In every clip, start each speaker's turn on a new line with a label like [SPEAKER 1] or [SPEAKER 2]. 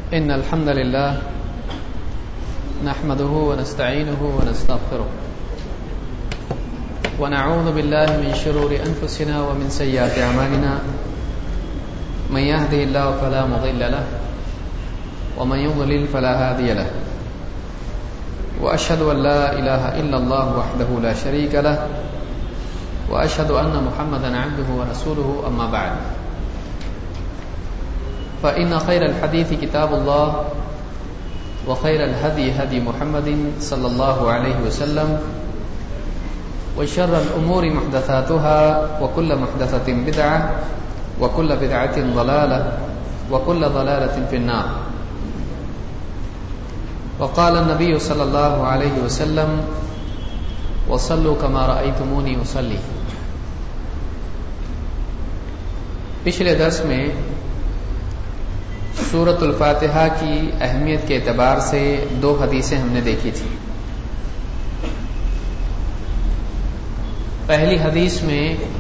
[SPEAKER 1] إن الحمد لله نحمده ونستعينه ونستغفره ونعوذ بالله من شرور أنفسنا ومن سيئات أعمالنا من يهده الله فلا مضل له ومن يضلل فلا هادي له وأشهد أن لا إله إلا الله وحده لا شريك له وأشهد أن محمدا عبده ورسوله أما بعد فإن خير الحديث كتاب الله وخير الهدي هدي محمد صلى الله عليه وسلم وشر الأمور محدثاتها وكل محدثة بدعة وكل بدعة ضلالة وكل ضلالة في النار وقال النبي صلى الله عليه وسلم وصلوا كما رأيتموني أصلي. پچھلے درس میں سورۃ الفاتحہ کی اہمیت کے اعتبار سے دو حدیثیں ہم نے دیکھی تھی. پہلی حدیث میں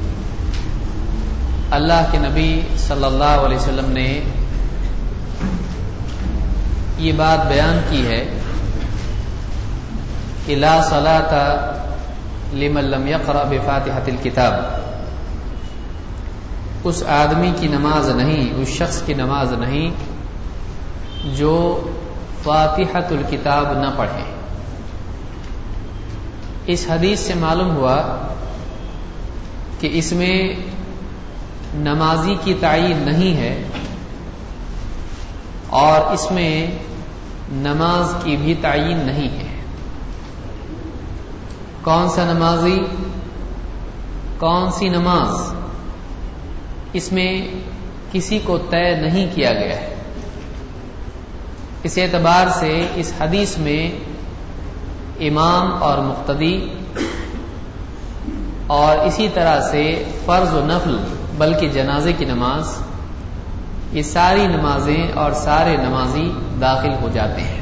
[SPEAKER 1] اللہ کے نبی صلی اللہ علیہ وسلم نے یہ بات بیان کی ہے کہ لا صلاۃ لمن لم يقرأ بفاتحة الكتاب، اس آدمی کی نماز نہیں، اس شخص کی نماز نہیں جو فاتحۃ الکتاب نہ پڑھے. اس حدیث سے معلوم ہوا کہ اس میں نمازی کی تعین نہیں ہے اور اس میں نماز کی بھی تعین نہیں ہے. کون سا نمازی، کون سی نماز، اس میں کسی کو طے نہیں کیا گیا ہے. اس اعتبار سے اس حدیث میں امام اور مقتدی اور اسی طرح سے فرض و نفل بلکہ جنازے کی نماز، یہ ساری نمازیں اور سارے نمازی داخل ہو جاتے ہیں.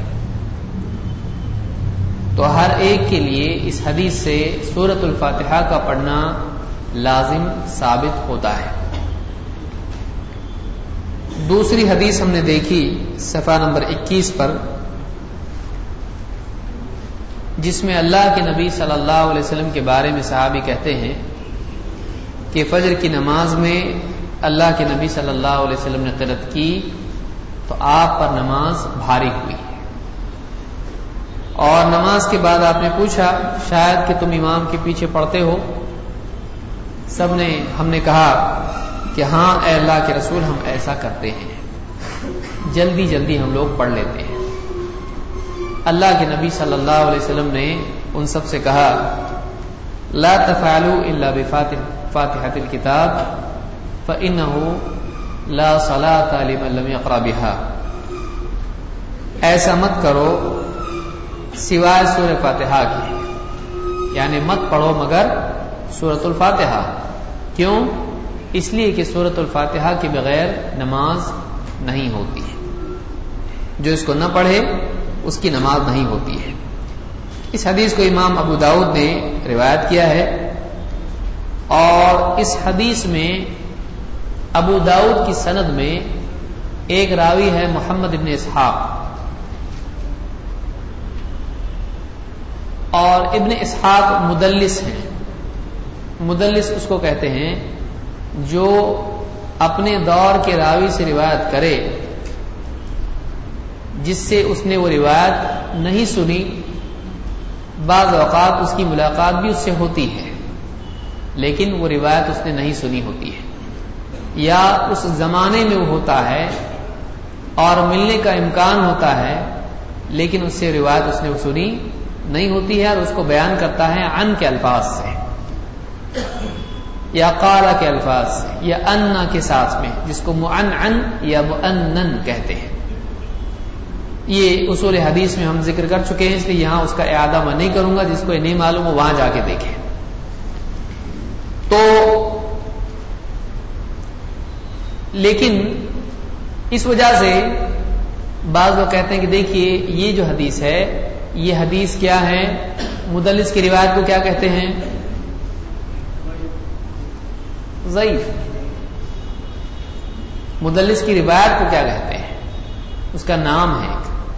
[SPEAKER 1] تو ہر ایک کے لیے اس حدیث سے سورۃ الفاتحہ کا پڑھنا لازم ثابت ہوتا ہے. دوسری حدیث ہم نے دیکھی صفحہ نمبر 21 پر، جس میں اللہ کے نبی صلی اللہ علیہ وسلم کے بارے میں صحابی کہتے ہیں کہ فجر کی نماز میں اللہ کے نبی صلی اللہ علیہ وسلم نے قرات کی تو آپ پر نماز بھاری ہوئی، اور نماز کے بعد آپ نے پوچھا شاید کہ تم امام کے پیچھے پڑھتے ہو. ہم نے کہا کہ ہاں اے اللہ کے رسول، ہم ایسا کرتے ہیں، جلدی جلدی ہم لوگ پڑھ لیتے ہیں. اللہ کے نبی صلی اللہ علیہ وسلم نے ان سب سے کہا لا تفعلوا الا بفاتحة الكتاب فإنه لا صلاة لمن لم يقرأ بها، ایسا مت کرو سوائے سورہ فاتحہ کی، یعنی مت پڑھو مگر سورۃ الفاتحہ. کیوں؟ اس لیے کہ سورۃ الفاتحہ کے بغیر نماز نہیں ہوتی ہے. جو اس کو نہ پڑھے اس کی نماز نہیں ہوتی ہے. اس حدیث کو امام ابو داؤد نے روایت کیا ہے، اور اس حدیث میں ابو داؤد کی سند میں ایک راوی ہے محمد ابن اسحاق، اور ابن اسحاق مدلس ہیں. مدلس اس کو کہتے ہیں جو اپنے دور کے راوی سے روایت کرے جس سے اس نے وہ روایت نہیں سنی. بعض اوقات اس کی ملاقات بھی اس سے ہوتی ہے لیکن وہ روایت اس نے نہیں سنی ہوتی ہے، یا اس زمانے میں وہ ہوتا ہے اور ملنے کا امکان ہوتا ہے لیکن اس سے روایت اس نے سنی نہیں ہوتی ہے، اور اس کو بیان کرتا ہے عن کے الفاظ سے یا قال کے الفاظ سے یا انا کے ساتھ میں، جس کو معنعن یا مؤنن کہتے ہیں. یہ اصول حدیث میں ہم ذکر کر چکے ہیں، اس لیے یہاں اس کا اعادہ میں نہیں کروں گا. جس کو یہ نہیں معلوم ہو وہاں جا کے دیکھیں. تو لیکن اس وجہ سے بعض لوگ کہتے ہیں کہ دیکھیے یہ جو حدیث ہے یہ حدیث کیا ہے، مدلس کی روایت کو کیا کہتے ہیں؟ ضعیف. مدلس کی روایت کو کیا کہتے ہیں؟ اس کا نام ہے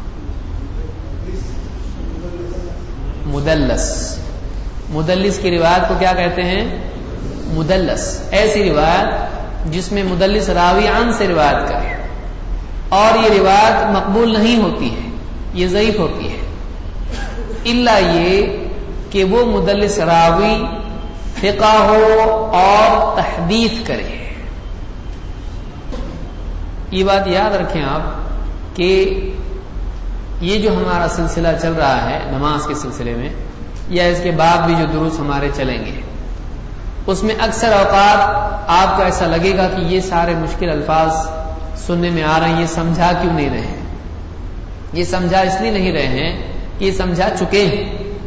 [SPEAKER 1] مدلس. مدلس کی روایت کو کیا کہتے ہیں؟ مدلس. ایسی روایت جس میں مدلس راوی عن سے روایت کرے اور یہ روایت مقبول نہیں ہوتی ہے، یہ ضعیف ہوتی ہے، الا یہ کہ وہ مدلس راوی ثقہ ہو اور تحدیث کرے. یہ بات یاد رکھیں آپ کہ یہ جو ہمارا سلسلہ چل رہا ہے نماز کے سلسلے میں، یا اس کے بعد بھی جو دروس ہمارے چلیں گے، اس میں اکثر اوقات آپ کو ایسا لگے گا کہ یہ سارے مشکل الفاظ سننے میں آ رہے ہیں، یہ سمجھا کیوں نہیں رہے ہیں؟ یہ سمجھا اس لیے نہیں رہے ہیں کہ یہ سمجھا چکے ہیں.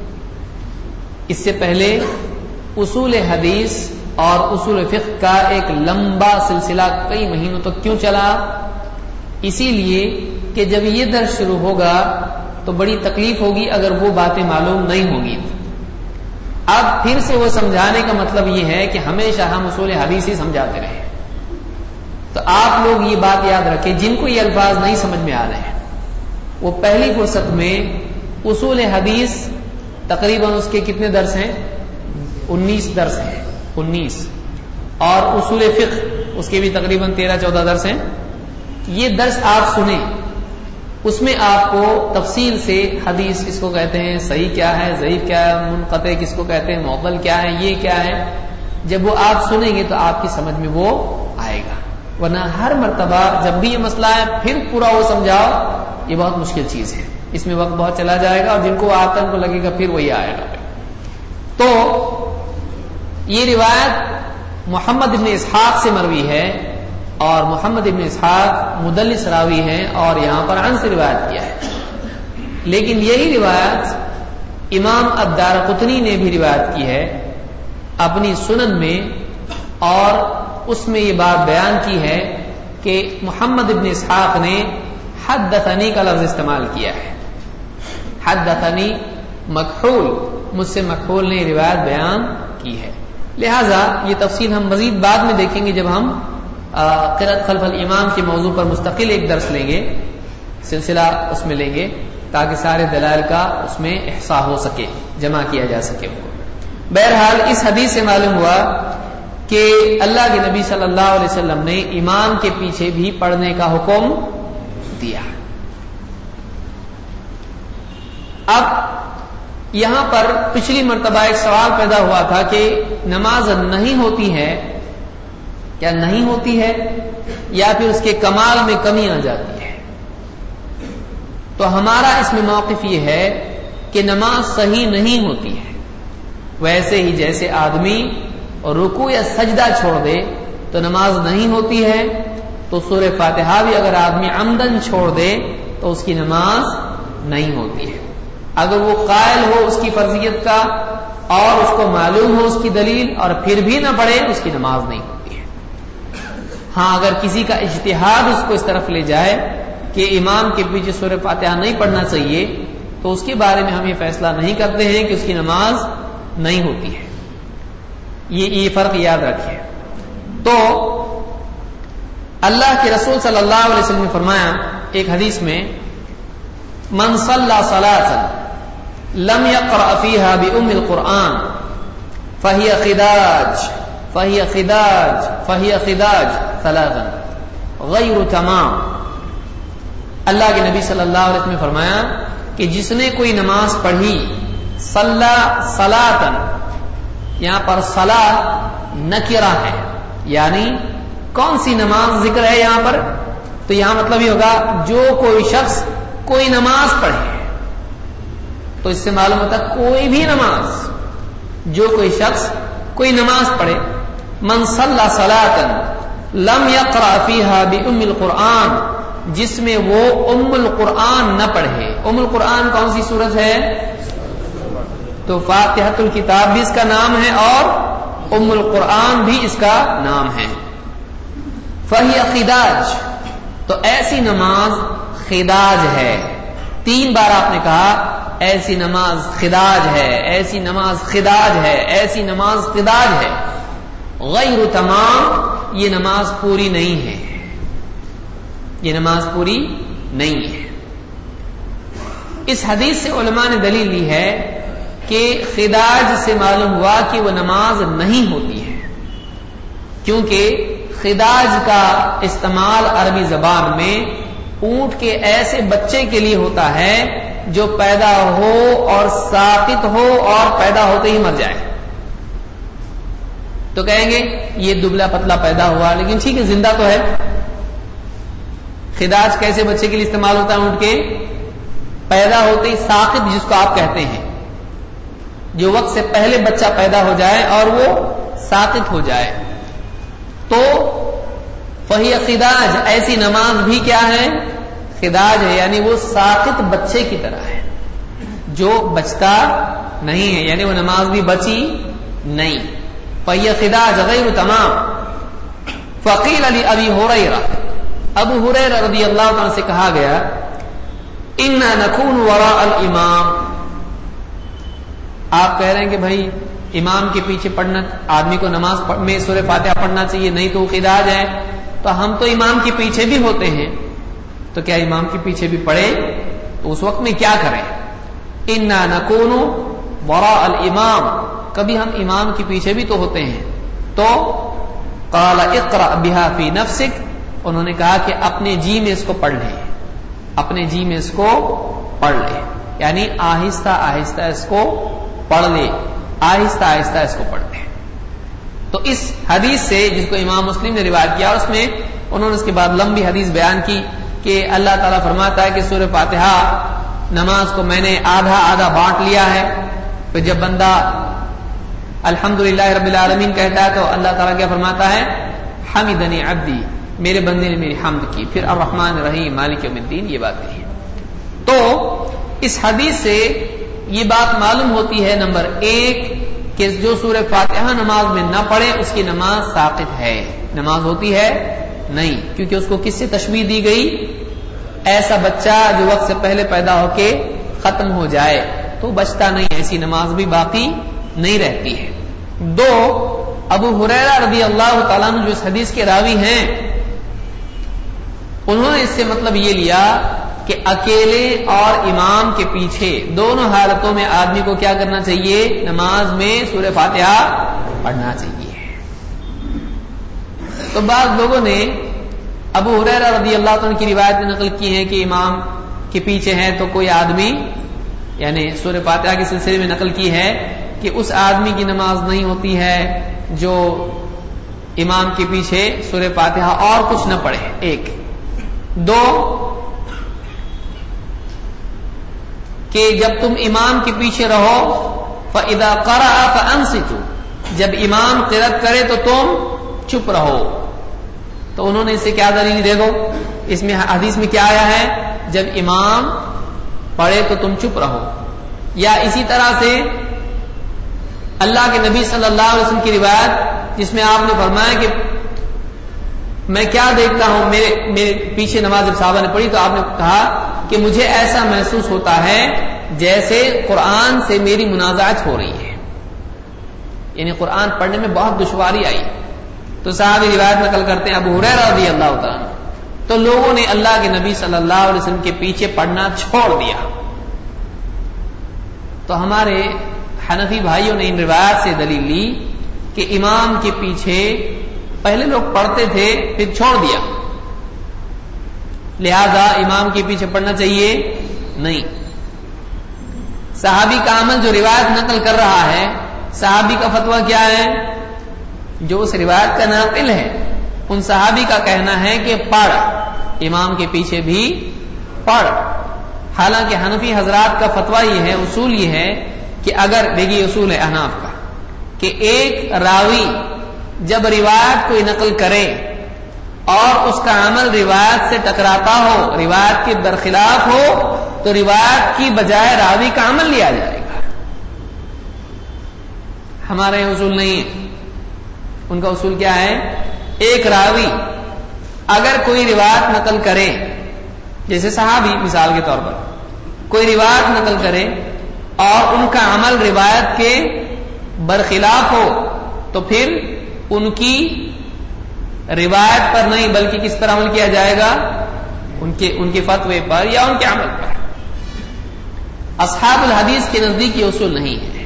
[SPEAKER 1] اس سے پہلے اصول حدیث اور اصول فقہ کا ایک لمبا سلسلہ کئی مہینوں تک کیوں چلا؟ اسی لیے کہ جب یہ درس شروع ہوگا تو بڑی تکلیف ہوگی اگر وہ باتیں معلوم نہیں ہوں گی. اب پھر سے وہ سمجھانے کا مطلب یہ ہے کہ ہمیشہ ہم اصول حدیث ہی سمجھاتے رہیں. تو آپ لوگ یہ بات یاد رکھیں، جن کو یہ الفاظ نہیں سمجھ میں آ رہے ہیں وہ پہلی فرصت میں اصول حدیث تقریباً اس کے کتنے درس ہیں؟ 19 درس ہیں، 19. اور اصول فقہ اس کے بھی تقریباً 13-14 درس ہیں. یہ درس آپ سنیں، اس میں آپ کو تفصیل سے حدیث کس کو کہتے ہیں، صحیح کیا ہے، ضعیف کیا ہے، منقطع کس کو کہتے ہیں، معضل کیا ہے، یہ کیا ہے. جب وہ آپ سنیں گے تو آپ کی سمجھ میں وہ آئے گا. ورنہ ہر مرتبہ جب بھی یہ مسئلہ ہے پھر پورا وہ سمجھاؤ، یہ بہت مشکل چیز ہے، اس میں وقت بہت چلا جائے گا اور جن کو آتا ہے ان کو لگے گا پھر وہی آئے گا. تو یہ روایت محمد ابن اسحاق سے مروی ہے اور محمد ابن اسحاق مدلس راوی ہیں اور یہاں پر عن سے روایت کیا ہے. لیکن یہی روایت امام الدارقطنی نے بھی روایت کی ہے اپنی سنن میں، اور اس میں یہ بات بیان کی ہے کہ محمد ابن اسحاق نے حدثنی کا لفظ استعمال کیا ہے. حدثنی مکحول، مجھ سے مکحول نے روایت بیان کی ہے. لہذا یہ تفصیل ہم مزید بعد میں دیکھیں گے جب ہم قرأت خلف الامام کے موضوع پر مستقل ایک درس لیں گے، سلسلہ اس میں لیں گے تاکہ سارے دلائل کا اس میں احصاء ہو سکے، جمع کیا جا سکے. بہرحال اس حدیث سے معلوم ہوا کہ اللہ کے نبی صلی اللہ علیہ وسلم نے امام کے پیچھے بھی پڑھنے کا حکم دیا. اب یہاں پر پچھلی مرتبہ ایک سوال پیدا ہوا تھا کہ نماز نہیں ہوتی ہے، کیا نہیں ہوتی ہے یا پھر اس کے کمال میں کمی آ جاتی ہے؟ تو ہمارا اس میں موقف یہ ہے کہ نماز صحیح نہیں ہوتی ہے. ویسے ہی جیسے آدمی رکوع یا سجدہ چھوڑ دے تو نماز نہیں ہوتی ہے، تو سورہ فاتحہ بھی اگر آدمی عمدن چھوڑ دے تو اس کی نماز نہیں ہوتی ہے. اگر وہ قائل ہو اس کی فرضیت کا اور اس کو معلوم ہو اس کی دلیل اور پھر بھی نہ پڑھے، اس کی نماز نہیں ہوتی ہے. ہاں اگر کسی کا اجتہاد اس کو اس طرف لے جائے کہ امام کے پیچھے سورہ فاتحہ نہیں پڑھنا چاہیے، تو اس کے بارے میں ہم یہ فیصلہ نہیں کرتے ہیں کہ اس کی نماز نہیں ہوتی ہے. یہ فرق یاد رکھیے. تو اللہ کے رسول صلی اللہ علیہ وسلم نے فرمایا ایک حدیث میں، من صلى صلاة لم يقرأ فيها بأم القرآن فهي خداج ثلاثا غیر تمام. اللہ کے نبی صلی اللہ علیہ وسلم نے فرمایا کہ جس نے کوئی نماز پڑھی، صلی صلاۃ، یہاں پر صلاۃ نکرہ ہے، یعنی کون سی نماز ذکر ہے یہاں پر؟ تو یہاں مطلب یہ ہوگا جو کوئی شخص کوئی نماز پڑھے. تو اس سے معلوم ہوتا کوئی بھی نماز، جو کوئی شخص کوئی نماز پڑھے، من صلی صلاۃ لم یقرأ فیہا بأم القرآن، جس میں وہ ام القرآن نہ پڑھے. ام القرآن کون سی سورت ہے؟ تو فاتحۃ الکتاب بھی اس کا نام ہے اور ام القرآن بھی اس کا نام ہے. فہی خداج، تو ایسی نماز خداج ہے. 3 بار آپ نے کہا ایسی نماز خداج ہے، ایسی نماز خداج ہے، ایسی نماز خداج ہے. غیر تمام، یہ نماز پوری نہیں ہے، یہ نماز پوری نہیں ہے. اس حدیث سے علماء نے دلیل لی ہے کہ خداج سے معلوم ہوا کہ وہ نماز نہیں ہوتی ہے، کیونکہ خداج کا استعمال عربی زبان میں اونٹ کے ایسے بچے کے لیے ہوتا ہے جو پیدا ہو اور ساقط ہو اور پیدا ہوتے ہی مر جائے. تو کہیں گے یہ دبلا پتلا پیدا ہوا، لیکن ٹھیک ہے زندہ تو ہے. خداج کیسے بچے کے لیے استعمال ہوتا ہے؟ اونٹ کے پیدا ہوتے ہی ساقط، جس کو آپ کہتے ہیں، جو وقت سے پہلے بچہ پیدا ہو جائے اور وہ ساقط ہو جائے. تو فہی خداج، ایسی نماز بھی کیا ہے؟ خداج ہے، یعنی وہ ساقط بچے کی طرح ہے جو بچتا نہیں ہے، یعنی وہ نماز بھی بچی نہیں. فہی خداج غیر تمام. فقیل علی ابی ہریرہ، ابو ہریرہ رضی اللہ عنہ سے کہا گیا انا نکون وراء الامام. آپ کہہ رہے ہیں کہ بھائی امام کے پیچھے پڑھنا، آدمی کو نماز میں سورہ فاتحہ پڑھنا چاہیے، نہیں تو خداج ہے. تو ہم تو امام کے پیچھے بھی ہوتے ہیں، تو کیا امام کے پیچھے بھی پڑھے؟ تو اس وقت میں کیا کریں؟ انا نکون وراء الامام، کبھی ہم امام کے پیچھے بھی تو ہوتے ہیں. تو قال اقرأ بها فی نفسک، انہوں نے کہا کہ اپنے جی میں اس کو پڑھ لیں، اپنے جی میں اس کو پڑھ لیں، یعنی آہستہ آہستہ اس کو پڑھ لے، آہستہ آہستہ اس کو پڑھ لے. تو اس حدیث سے، جس کو امام مسلم نے روایت کیا، اس میں انہوں نے اس کے بعد لمبی حدیث بیان کی کہ اللہ تعالیٰ فرماتا ہے کہ سورہ فاتحہ نماز کو میں نے آدھا آدھا بانٹ لیا ہے. پھر جب بندہ الحمدللہ رب العالمین کہتا ہے تو اللہ تعالیٰ کیا فرماتا ہے؟ حمدنی عبدی، میرے بندے نے میری حمد کی. پھر الرحمن الرحیم مالک یوم الدین، یہ بات کہی. تو اس حدیث سے یہ بات معلوم ہوتی ہے نمبر 1 کہ جو سورہ فاتحہ نماز میں نہ پڑھے اس کی نماز ساقط ہے، نماز ہوتی ہے نہیں، کیونکہ اس کو کس سے تشبیہ دی گئی؟ ایسا بچہ جو وقت سے پہلے پیدا ہو کے ختم ہو جائے تو بچتا نہیں، ایسی نماز بھی باقی نہیں رہتی ہے. 2 ابو ہریرہ رضی اللہ تعالیٰ عنہ جو اس حدیث کے راوی ہیں، انہوں نے اس سے مطلب یہ لیا کہ اکیلے اور امام کے پیچھے دونوں حالتوں میں آدمی کو کیا کرنا چاہیے؟ نماز میں سورہ فاتحہ پڑھنا چاہیے. تو بعض لوگوں نے ابو ہریرہ رضی اللہ عنہ کی روایت نقل کی ہے کہ امام کے پیچھے ہیں تو کوئی آدمی، یعنی سورہ فاتحہ کے سلسلے میں نقل کی ہے کہ اس آدمی کی نماز نہیں ہوتی ہے جو امام کے پیچھے سورہ فاتحہ اور کچھ نہ پڑھے. 1 2 کہ جب تم امام کے پیچھے رہو فَإِذَا قَرَأَ فَأَنصِتُوا، جب امام قرأت کرے تو تم چپ رہو. تو انہوں نے اس سے کیا دلیل دے دو؟ اس میں حدیث میں کیا آیا ہے؟ جب امام پڑھے تو تم چپ رہو. یا اسی طرح سے اللہ کے نبی صلی اللہ علیہ وسلم کی روایت جس میں آپ نے فرمایا کہ میں کیا دیکھتا ہوں، میرے پیچھے نماز جب صحابہ نے پڑھی تو آپ نے کہا کہ مجھے ایسا محسوس ہوتا ہے جیسے قرآن سے میری منازعت ہو رہی ہے، یعنی قرآن پڑھنے میں بہت دشواری آئی. تو صحابی روایت نقل کرتے ہیں ابو ہریرہ رضی اللہ تعالیٰ، تو لوگوں نے اللہ کے نبی صلی اللہ علیہ وسلم کے پیچھے پڑھنا چھوڑ دیا. تو ہمارے حنفی بھائیوں نے ان روایات سے دلیل لی کہ امام کے پیچھے پہلے لوگ پڑھتے تھے پھر چھوڑ دیا، لہذا امام کے پیچھے پڑھنا چاہیے نہیں. صحابی کا عمل جو روایت نقل کر رہا ہے، صحابی کا فتویٰ کیا ہے؟ جو اس روایت کا ناقل ہے ان صحابی کا کہنا ہے کہ پڑھ، امام کے پیچھے بھی پڑھ. حالانکہ حنفی حضرات کا فتویٰ یہ ہے، اصول یہ ہے کہ اگر دیکھیے اصول ہے احناف کا کہ ایک راوی جب روایت کوئی نقل کرے اور اس کا عمل روایت سے ٹکراتا ہو، روایت کے برخلاف ہو، تو روایت کی بجائے راوی کا عمل لیا جائے گا. ہمارے یہاں اصول نہیں ہے. ان کا اصول کیا ہے؟ ایک راوی اگر کوئی روایت نقل کرے، جیسے صحابی مثال کے طور پر کوئی روایت نقل کرے اور ان کا عمل روایت کے برخلاف ہو، تو پھر ان کی روایت پر نہیں بلکہ کس پر عمل کیا جائے گا؟ ان کے فتوے پر یا ان کے عمل پر. اصحاب الحدیث کے نزدیک یہ اصول نہیں ہے،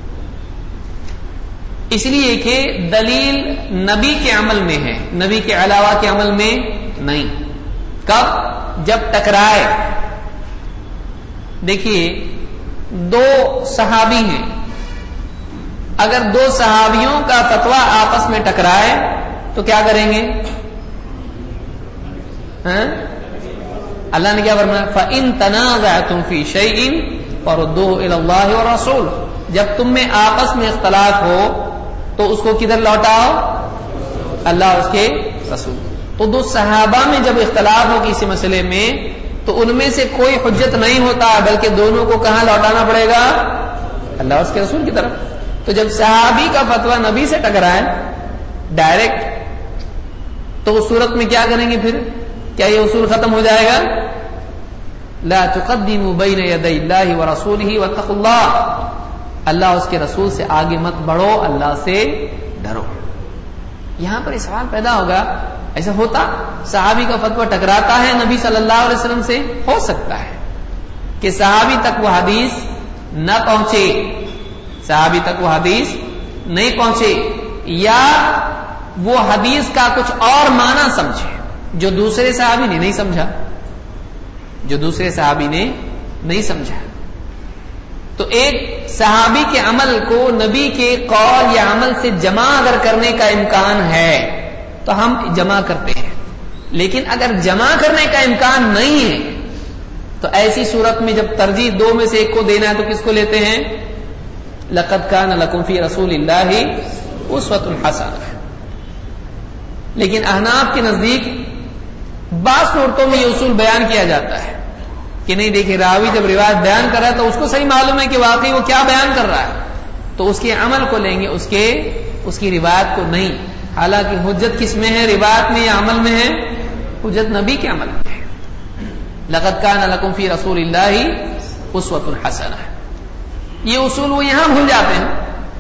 [SPEAKER 1] اس لیے کہ دلیل نبی کے عمل میں ہے، نبی کے علاوہ کے عمل میں نہیں. کب؟ جب ٹکرائے. دیکھیے دو صحابی ہیں، اگر دو صحابیوں کا فتویٰ آپس میں ٹکرائے تو کیا کریں گے؟ اللہ نے کیا فرمایا؟ فَإِن تَنَازَعْتُمْ فِي شَيْءٍ فَرُدُّوهُ إِلَى اللَّهِ وَرَسُولِهِ. جب تم میں آپس میں اختلاف ہو تو اس کو کدھر لوٹاؤ؟ اللہ اور اس کے رسول. تو دو صحابہ میں جب اختلاف ہو کسی مسئلے میں تو ان میں سے کوئی حجت نہیں ہوتا، بلکہ دونوں کو کہاں لوٹانا پڑے گا؟ اللہ اور اس کے رسول کی طرف. تو جب صحابی کا فتویٰ نبی سے ٹکرائے ڈائریکٹ، تو اس صورت میں کیا کریں گے پھر؟ کیا یہ اصول ختم ہو جائے گا؟ لا تقدموا بین یدی اللہ ورسولہ واتقوا اللہ. اللہ اس کے رسول سے آگے مت بڑھو، اللہ سے ڈرو. یہاں پر سوال پیدا ہوگا، ایسا ہوتا صحابی کا فتویٰ ٹکراتا ہے نبی صلی اللہ علیہ وسلم سے؟ ہو سکتا ہے کہ صحابی تک وہ حدیث نہ پہنچے، صحابی تک وہ حدیث نہیں پہنچے، یا وہ حدیث کا کچھ اور معنی سمجھے جو دوسرے صحابی نے نہیں سمجھا، جو دوسرے صحابی نے نہیں سمجھا. تو ایک صحابی کے عمل کو نبی کے قول یا عمل سے جمع اگر کرنے کا امکان ہے تو ہم جمع کرتے ہیں، لیکن اگر جمع کرنے کا امکان نہیں ہے تو ایسی صورت میں جب ترجیح دو میں سے ایک کو دینا ہے تو کس کو لیتے ہیں؟ لقد کان لکم فی رسول اللہ اسوۃ حسنہ. لیکن احناف کے نزدیک بعض صورتوں میں یہ اصول بیان کیا جاتا ہے کہ نہیں، دیکھیں راوی جب روایت بیان کر رہا ہے تو اس کو صحیح معلوم ہے کہ واقعی وہ کیا بیان کر رہا ہے، تو اس کے عمل کو لیں گے، اس کی روایت کو نہیں. حالانکہ حجت کس میں ہے؟ روایت میں یا عمل میں ہے؟ حجت نبی کے عمل میں ہے. لقد کان لکم فی رسول اللہ اسوۃ حسنہ. یہ اصول وہ یہاں بھول جاتے ہیں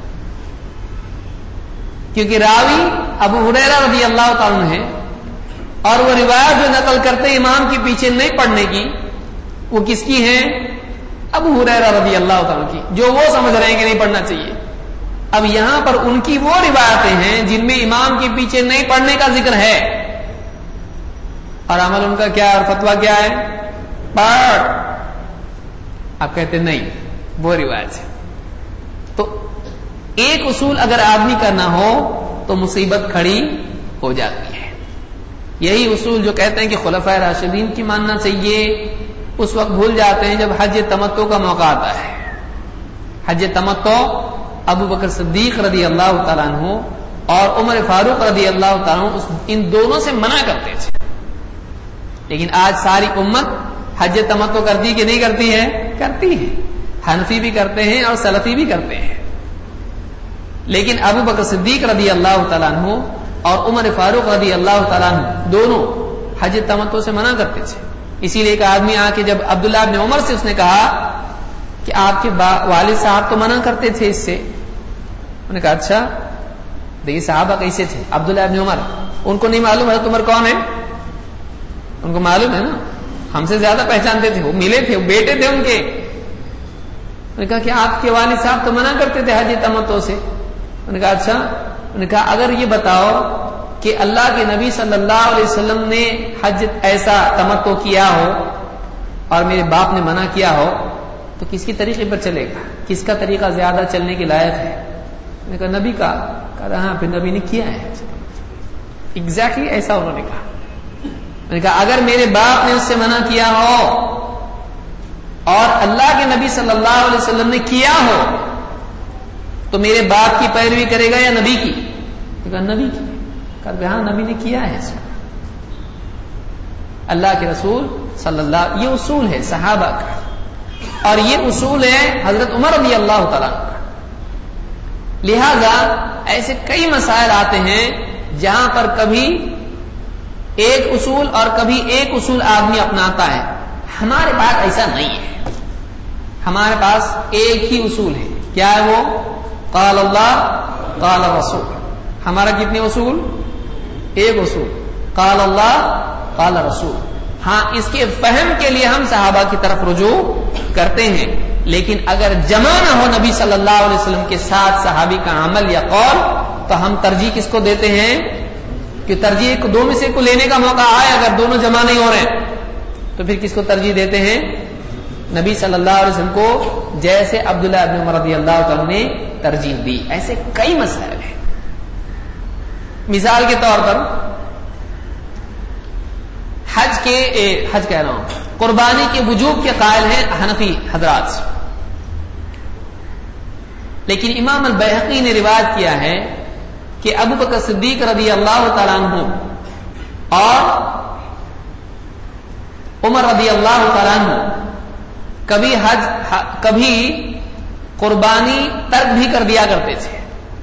[SPEAKER 1] کیونکہ راوی ابو ہریرہ رضی اللہ تعالیٰ عنہ ہے، اور وہ روایت جو نقل کرتے امام کے پیچھے نہیں پڑھنے کی، وہ کس کی ہے؟ ابو ہریرہ رضی اللہ تعالیٰ کی، جو وہ سمجھ رہے ہیں کہ نہیں پڑھنا چاہیے. اب یہاں پر ان کی وہ روایتیں ہیں جن میں امام کے پیچھے نہیں پڑھنے کا ذکر ہے، اور عمل ان کا کیا ہے اور فتویٰ کیا ہے؟ پڑھ. آپ کہتے نہیں وہ روایت ہے. تو ایک اصول اگر آدمی کا نہ ہو تو مصیبت کھڑی ہو جاتی ہے. یہی اصول جو کہتے ہیں کہ خلفائے راشدین کی ماننا چاہیے، اس وقت بھول جاتے ہیں جب حج تمتع کا موقع آتا ہے. حج تمتع ابو بکر صدیق رضی اللہ تعالیٰ عنہ اور عمر فاروق رضی اللہ تعالیٰ عنہ ان دونوں سے منع کرتے تھے، لیکن آج ساری امت حج تمتع کرتی کہ نہیں کرتی ہے؟ کرتی ہے. حنفی بھی کرتے ہیں اور سلفی بھی کرتے ہیں، لیکن ابو بکر صدیق رضی اللہ تعالیٰ عنہ اور عمر فاروق رضی اللہ تعالیٰ عنہ دونوں حج تمتع سے منع کرتے تھے. اسی لیے ایک آدمی آ کے جب عبداللہ ابن عمر سے اس نے کہا کہ آپ کے والد صاحب تو منع کرتے تھے اس سے. انہوں نے کہا اچھا، دیکھیے صحابہ کیسے تھے. عبداللہ ابن عمر، ان کو نہیں معلوم حضرت عمر کون ہے؟ ان کو معلوم ہے نا، ہم سے زیادہ پہچانتے تھے، وہ ملے تھے، وہ بیٹے تھے ان کے. انہوں نے کہا کہ آپ کے والد صاحب تو منع کرتے تھے حج تمتع سے. انہوں نے کہا اچھا. انہوں نے کہا اگر یہ بتاؤ کہ اللہ کے نبی صلی اللہ علیہ وسلم نے حج ایسا تمتع کیا ہو اور میرے باپ نے منع کیا ہو تو کس کی طریقے پر چلے گا؟ کس کا طریقہ زیادہ چلنے کے لائق ہے؟ میں نے کہا نبی کا. کہا ہاں پھر نبی نے کیا ہے. ایگزیکٹلی ایسا انہوں نے کہا. میں نے کہا اگر میرے باپ نے اس سے منع کیا ہو اور اللہ کے نبی صلی اللہ علیہ وسلم نے کیا ہو تو میرے باپ کی پیروی کرے گا یا نبی کی؟ کہا نبی کی. کہا ہاں نبی نے کیا ہے. اللہ کے رسول صلی اللہ، یہ اصول ہے صحابہ کا، اور یہ اصول ہے حضرت عمر رضی اللہ تعالیٰ کا. لہذا ایسے کئی مسائل آتے ہیں جہاں پر کبھی ایک اصول اور کبھی ایک اصول آدمی اپناتا ہے. ہمارے پاس ایسا نہیں ہے، ہمارے پاس ایک ہی اصول ہے. کیا ہے وہ؟ قال اللہ قال رسول. ہمارا کتنے اصول؟ ایک اصول، قال اللہ قال رسول. ہاں اس کے فہم کے لیے ہم صحابہ کی طرف رجوع کرتے ہیں، لیکن اگر جمع نہ ہو نبی صلی اللہ علیہ وسلم کے ساتھ صحابی کا عمل یا قول تو ہم ترجیح کس کو دیتے ہیں؟ کہ ترجیح دو میں سے کو لینے کا موقع آئے، اگر دونوں جمع نہیں ہو رہے تو پھر کس کو ترجیح دیتے ہیں؟ نبی صلی اللہ علیہ وسلم کو، جیسے عبداللہ ابن عمر رضی اللہ تعالیٰ نے ترجیح دی۔ ایسے کئی مسائل ہیں۔ مثال کے طور پر حج کہہ رہا ہوں، قربانی کے وجوب کے قائل ہیں حنفی حضرات، لیکن امام البیہقی نے روایت کیا ہے کہ ابو بکر صدیق رضی اللہ تعالیٰ عنہ اور عمر رضی اللہ تعالیٰ عنہ کبھی قربانی ترک بھی کر دیا کرتے تھے۔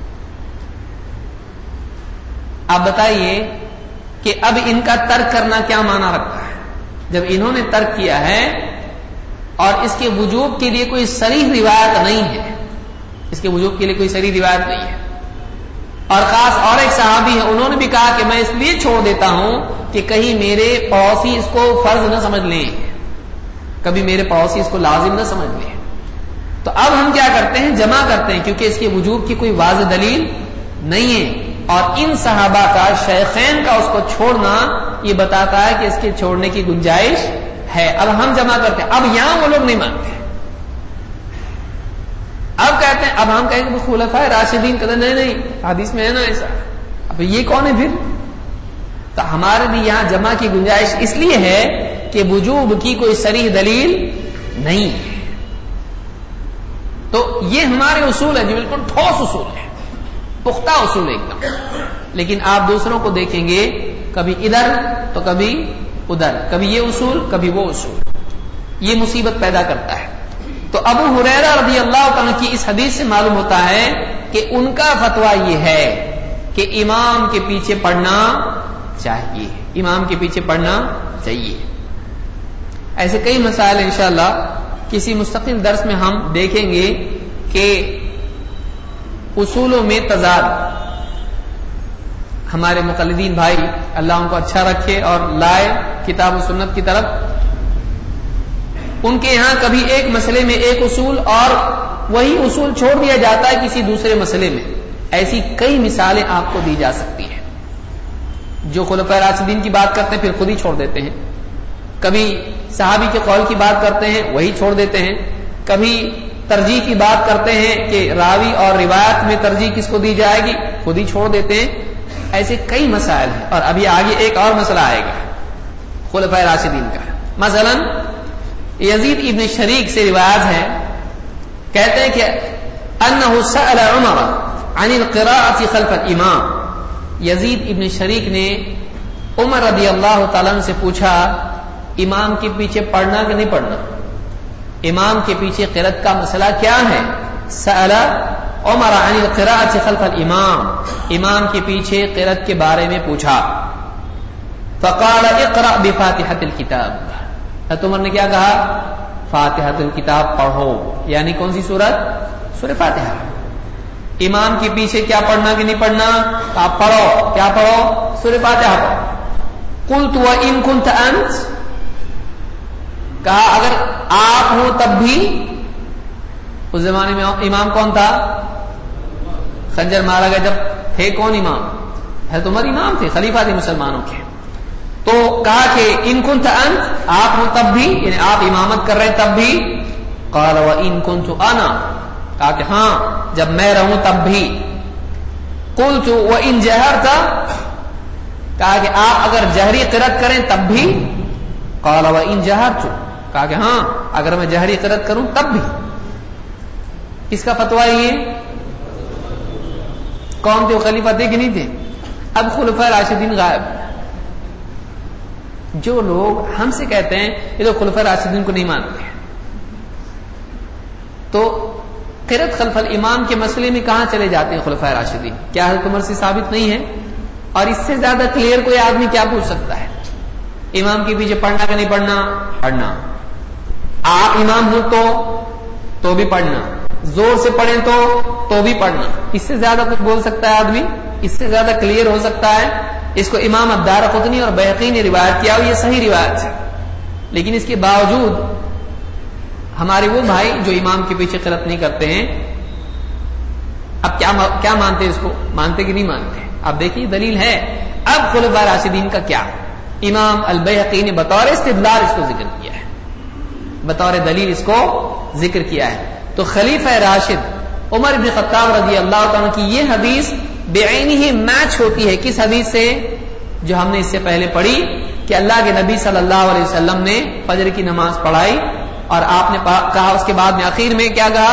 [SPEAKER 1] آپ بتائیے کہ اب ان کا ترک کرنا کیا معنی رکھتا ہے؟ جب انہوں نے ترک کیا ہے اور اس کے وجوب کے لیے کوئی صریح روایت نہیں ہے، اس کے وجوب کے لیے کوئی صریح روایت نہیں ہے، اور خاص اور ایک صحابی ہے انہوں نے بھی کہا کہ میں اس لیے چھوڑ دیتا ہوں کہ کہیں میرے پڑوسی اس کو فرض نہ سمجھ لیں، کبھی میرے پڑوسی اس کو لازم نہ سمجھ لیں، تو اب ہم کیا کرتے ہیں؟ جمع کرتے ہیں، کیونکہ اس کے وجوب کی کوئی واضح دلیل نہیں ہے، اور ان صحابہ کا شیخین کا اس کو چھوڑنا یہ بتاتا ہے کہ اس کے چھوڑنے کی گنجائش ہے۔ اب ہم جمع کرتے ہیں، اب یہاں وہ لوگ نہیں مانتے، اب کہتے ہیں، اب ہم کہیں کہ خلفائے راشدین کہتے ہیں نہیں حدیث میں ہے نا ایسا، اب یہ کون ہے پھر؟ تو ہمارے بھی یہاں جمع کی گنجائش اس لیے ہے کہ وجوب کی کوئی صریح دلیل نہیں ہے۔ تو یہ ہمارے اصول ہے جو بالکل ٹھوس اصول ہے، پختہ اصول ایک دم، لیکن آپ دوسروں کو دیکھیں گے کبھی ادھر تو کبھی ادھر، کبھی یہ اصول کبھی وہ اصول، یہ مصیبت پیدا کرتا ہے۔ تو ابو ہریرہ رضی اللہ عنہ کی اس حدیث سے معلوم ہوتا ہے کہ ان کا فتویٰ یہ ہے کہ امام کے پیچھے پڑھنا چاہیے، امام کے پیچھے پڑھنا چاہیے۔ ایسے کئی مسائل انشاءاللہ کسی مستقل درس میں ہم دیکھیں گے کہ اصولوں میں تضاد، ہمارے مقلدین بھائی اللہ ان کو اچھا رکھے اور لائے کتاب و سنت کی طرف، ان کے یہاں کبھی ایک مسئلے میں ایک اصول اور وہی اصول چھوڑ دیا جاتا ہے کسی دوسرے مسئلے میں۔ ایسی کئی مثالیں آپ کو دی جا سکتی ہیں۔ جو خلفائے راشدین کی بات کرتے ہیں پھر خود ہی چھوڑ دیتے ہیں، کبھی صحابی کے قول کی بات کرتے ہیں وہی چھوڑ دیتے ہیں، کبھی ترجیح کی بات کرتے ہیں کہ راوی اور روایت میں ترجیح کس کو دی جائے گی، خود ہی چھوڑ دیتے ہیں۔ ایسے کئی مسائل ہیں، اور ابھی آگے ایک اور مسئلہ آئے گا خلفائے راشدین کا۔ مثلا یزید ابن شریک سے روایت ہے، کہتے ہیں کہ انہ سأل عمر عن القراءة خلف الامام، یزید ابن شریک نے عمر رضی اللہ تعالیٰ عنہ سے پوچھا امام کے پیچھے پڑھنا کہ نہیں پڑھنا، امام کے پیچھے قرأت کا مسئلہ کیا ہے؟ سأل عمر عن القراءة خلف الامام، امام کے پیچھے قرأت کے بارے میں پوچھا۔ فقال اقرأ بفاتحة الكتاب، حضرت عمر نے کیا کہا؟ فاتحۃ الکتاب پڑھو، یعنی کون سی سورت؟ سورہ فاتحہ۔ امام کے پیچھے کیا پڑھنا کہ نہیں پڑھنا؟ آپ پڑھو، کیا پڑھو؟ سورہ فاتحہ پڑھو۔ قلت وإن كنت أنت، کہا اگر آپ ہو تب بھی؟ اس زمانے میں امام کون تھا؟ خنجر مارا گیا جب ہے کون امام؟ حضرت عمر امام تھے، خلیفہ تھے مسلمانوں کے۔ تو کہا کہ ان كنت انت، آپ ہو تب بھی، یعنی آپ امامت کر رہے تب بھی؟ قال وان كنت انا، کہا کہ ہاں جب میں رہوں تب بھی۔ قلت وان جهرت، کہا کہ آپ اگر جہری قرأت کریں تب بھی؟ قال وان جهرت، کہا کہ ہاں اگر میں جہری قرأت کروں تب بھی۔ اس کا فتویٰ یہ کون تھے؟ وہ خلیفہ تھے کہ نہیں تھے؟ اب خلفائے راشدین غائب، جو لوگ ہم سے کہتے ہیں یہ تو خلفائے راشدین کو نہیں مانتے، تو قرأت خلف الامام کے مسئلے میں کہاں چلے جاتے ہیں خلفائے راشدین؟ کیا حضرت عمر سے ثابت نہیں ہے؟ اور اس سے زیادہ کلیئر کوئی آدمی کیا پوچھ سکتا ہے؟ امام کے پیچھے پڑھنا کہ نہیں پڑھنا؟ پڑھنا۔ آپ امام ہو تو بھی پڑھنا، زور سے پڑھیں تو بھی پڑھنا۔ اس سے زیادہ کچھ بول سکتا ہے آدمی؟ اس سے زیادہ کلیئر ہو سکتا ہے؟ اس کو امام الدارقطنی اور بیہقی نے روایت کیا، اور یہ صحیح روایت ہے۔ لیکن اس کے باوجود ہمارے وہ بھائی جو امام کے پیچھے قرات نہیں کرتے ہیں، اب کیا مانتے اس کو؟ مانتے کہ نہیں مانتے؟ اب دیکھیے دلیل ہے. اب خلفاء راشدین کا کیا؟ امام البیہقی نے بطور استدلال اس کو ذکر کیا ہے، بطور دلیل اس کو ذکر کیا ہے. تو خلیفہ راشد عمر بن خطاب رضی اللہ تعالیٰ کی یہ حدیث بعینہ ہی میچ ہوتی ہے کس حدیث سے؟ جو ہم نے اس سے پہلے پڑھی کہ اللہ کے نبی صلی اللہ علیہ وسلم نے فجر کی نماز پڑھائی اور آپ نے کہا اس کے بعد میں آخر میں کیا کہا؟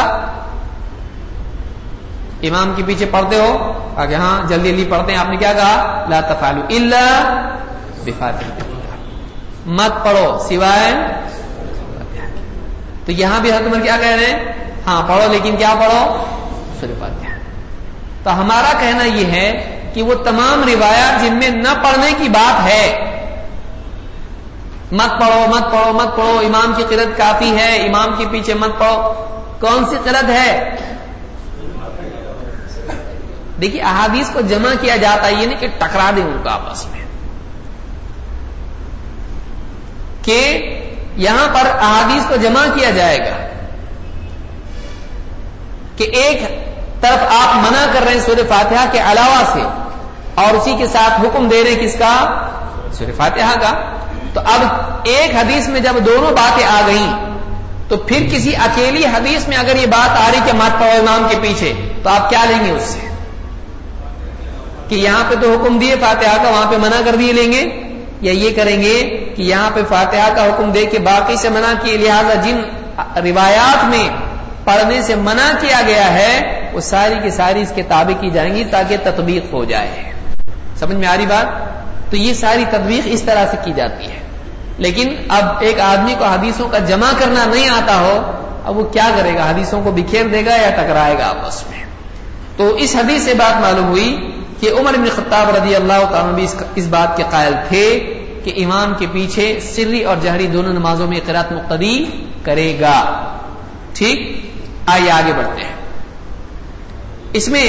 [SPEAKER 1] امام کے پیچھے پڑھتے ہو؟ آگے ہاں جلدی جلدی پڑھتے ہیں. آپ نے کیا کہا؟ لا تفعلوا الا بفاتحہ، مت پڑھو سوائے. تو یہاں بھی حضرت عمر کیا کہہ رہے ہیں؟ ہاں پڑھو لیکن کیا پڑھو؟ سورہ فاتحہ. تو ہمارا کہنا یہ ہے کہ وہ تمام روایات جن میں نہ پڑھنے کی بات ہے، مت پڑھو مت پڑھو مت پڑھو، امام کی قرات کافی ہے، امام کے پیچھے مت پڑھو، کون سی قرات ہے؟ دیکھیے احادیث کو جمع کیا جاتا ہے، یہ نہیں کہ ٹکرا دیں ان کو آپس میں، کہ یہاں پر احادیث کو جمع کیا جائے گا کہ ایک طرف آپ منع کر رہے ہیں سورہ فاتحہ کے علاوہ سے اور اسی کے ساتھ حکم دے رہے ہیں کس کا؟ سورہ فاتحہ کا. تو اب ایک حدیث میں جب دونوں باتیں آ گئیں تو پھر کسی اکیلی حدیث میں اگر یہ بات آ رہی کہ مت پڑھو امام کے پیچھے، تو آپ کیا لیں گے اس سے؟ کہ یہاں پہ تو حکم دیے فاتحہ کا، وہاں پہ منع کر دیے لیں گے، یا یہ کریں گے کہ یہاں پہ فاتحہ کا حکم دے کے باقی سے منع کیے، لہذا جن روایات میں پڑھنے سے منع کیا گیا ہے وہ ساری کی ساری اس کے تابع کی جائیں گی تاکہ تطبیق ہو جائے. سمجھ میں آ رہی بات؟ تو یہ ساری تطبیق اس طرح سے کی جاتی ہے. لیکن اب ایک آدمی کو حدیثوں کا جمع کرنا نہیں آتا ہو، اب وہ کیا کرے گا؟ حدیثوں کو بکھیر دے گا یا ٹکرائے گا آپس میں. تو اس حدیث سے بات معلوم ہوئی کہ عمر بن خطاب رضی اللہ تعالیٰ بھی اس بات کے قائل تھے کہ امام کے پیچھے سری اور جہری دونوں نمازوں میں قرات مقتدی کرے گا. ٹھیک، آئیے آگے بڑھتے ہیں. اس میں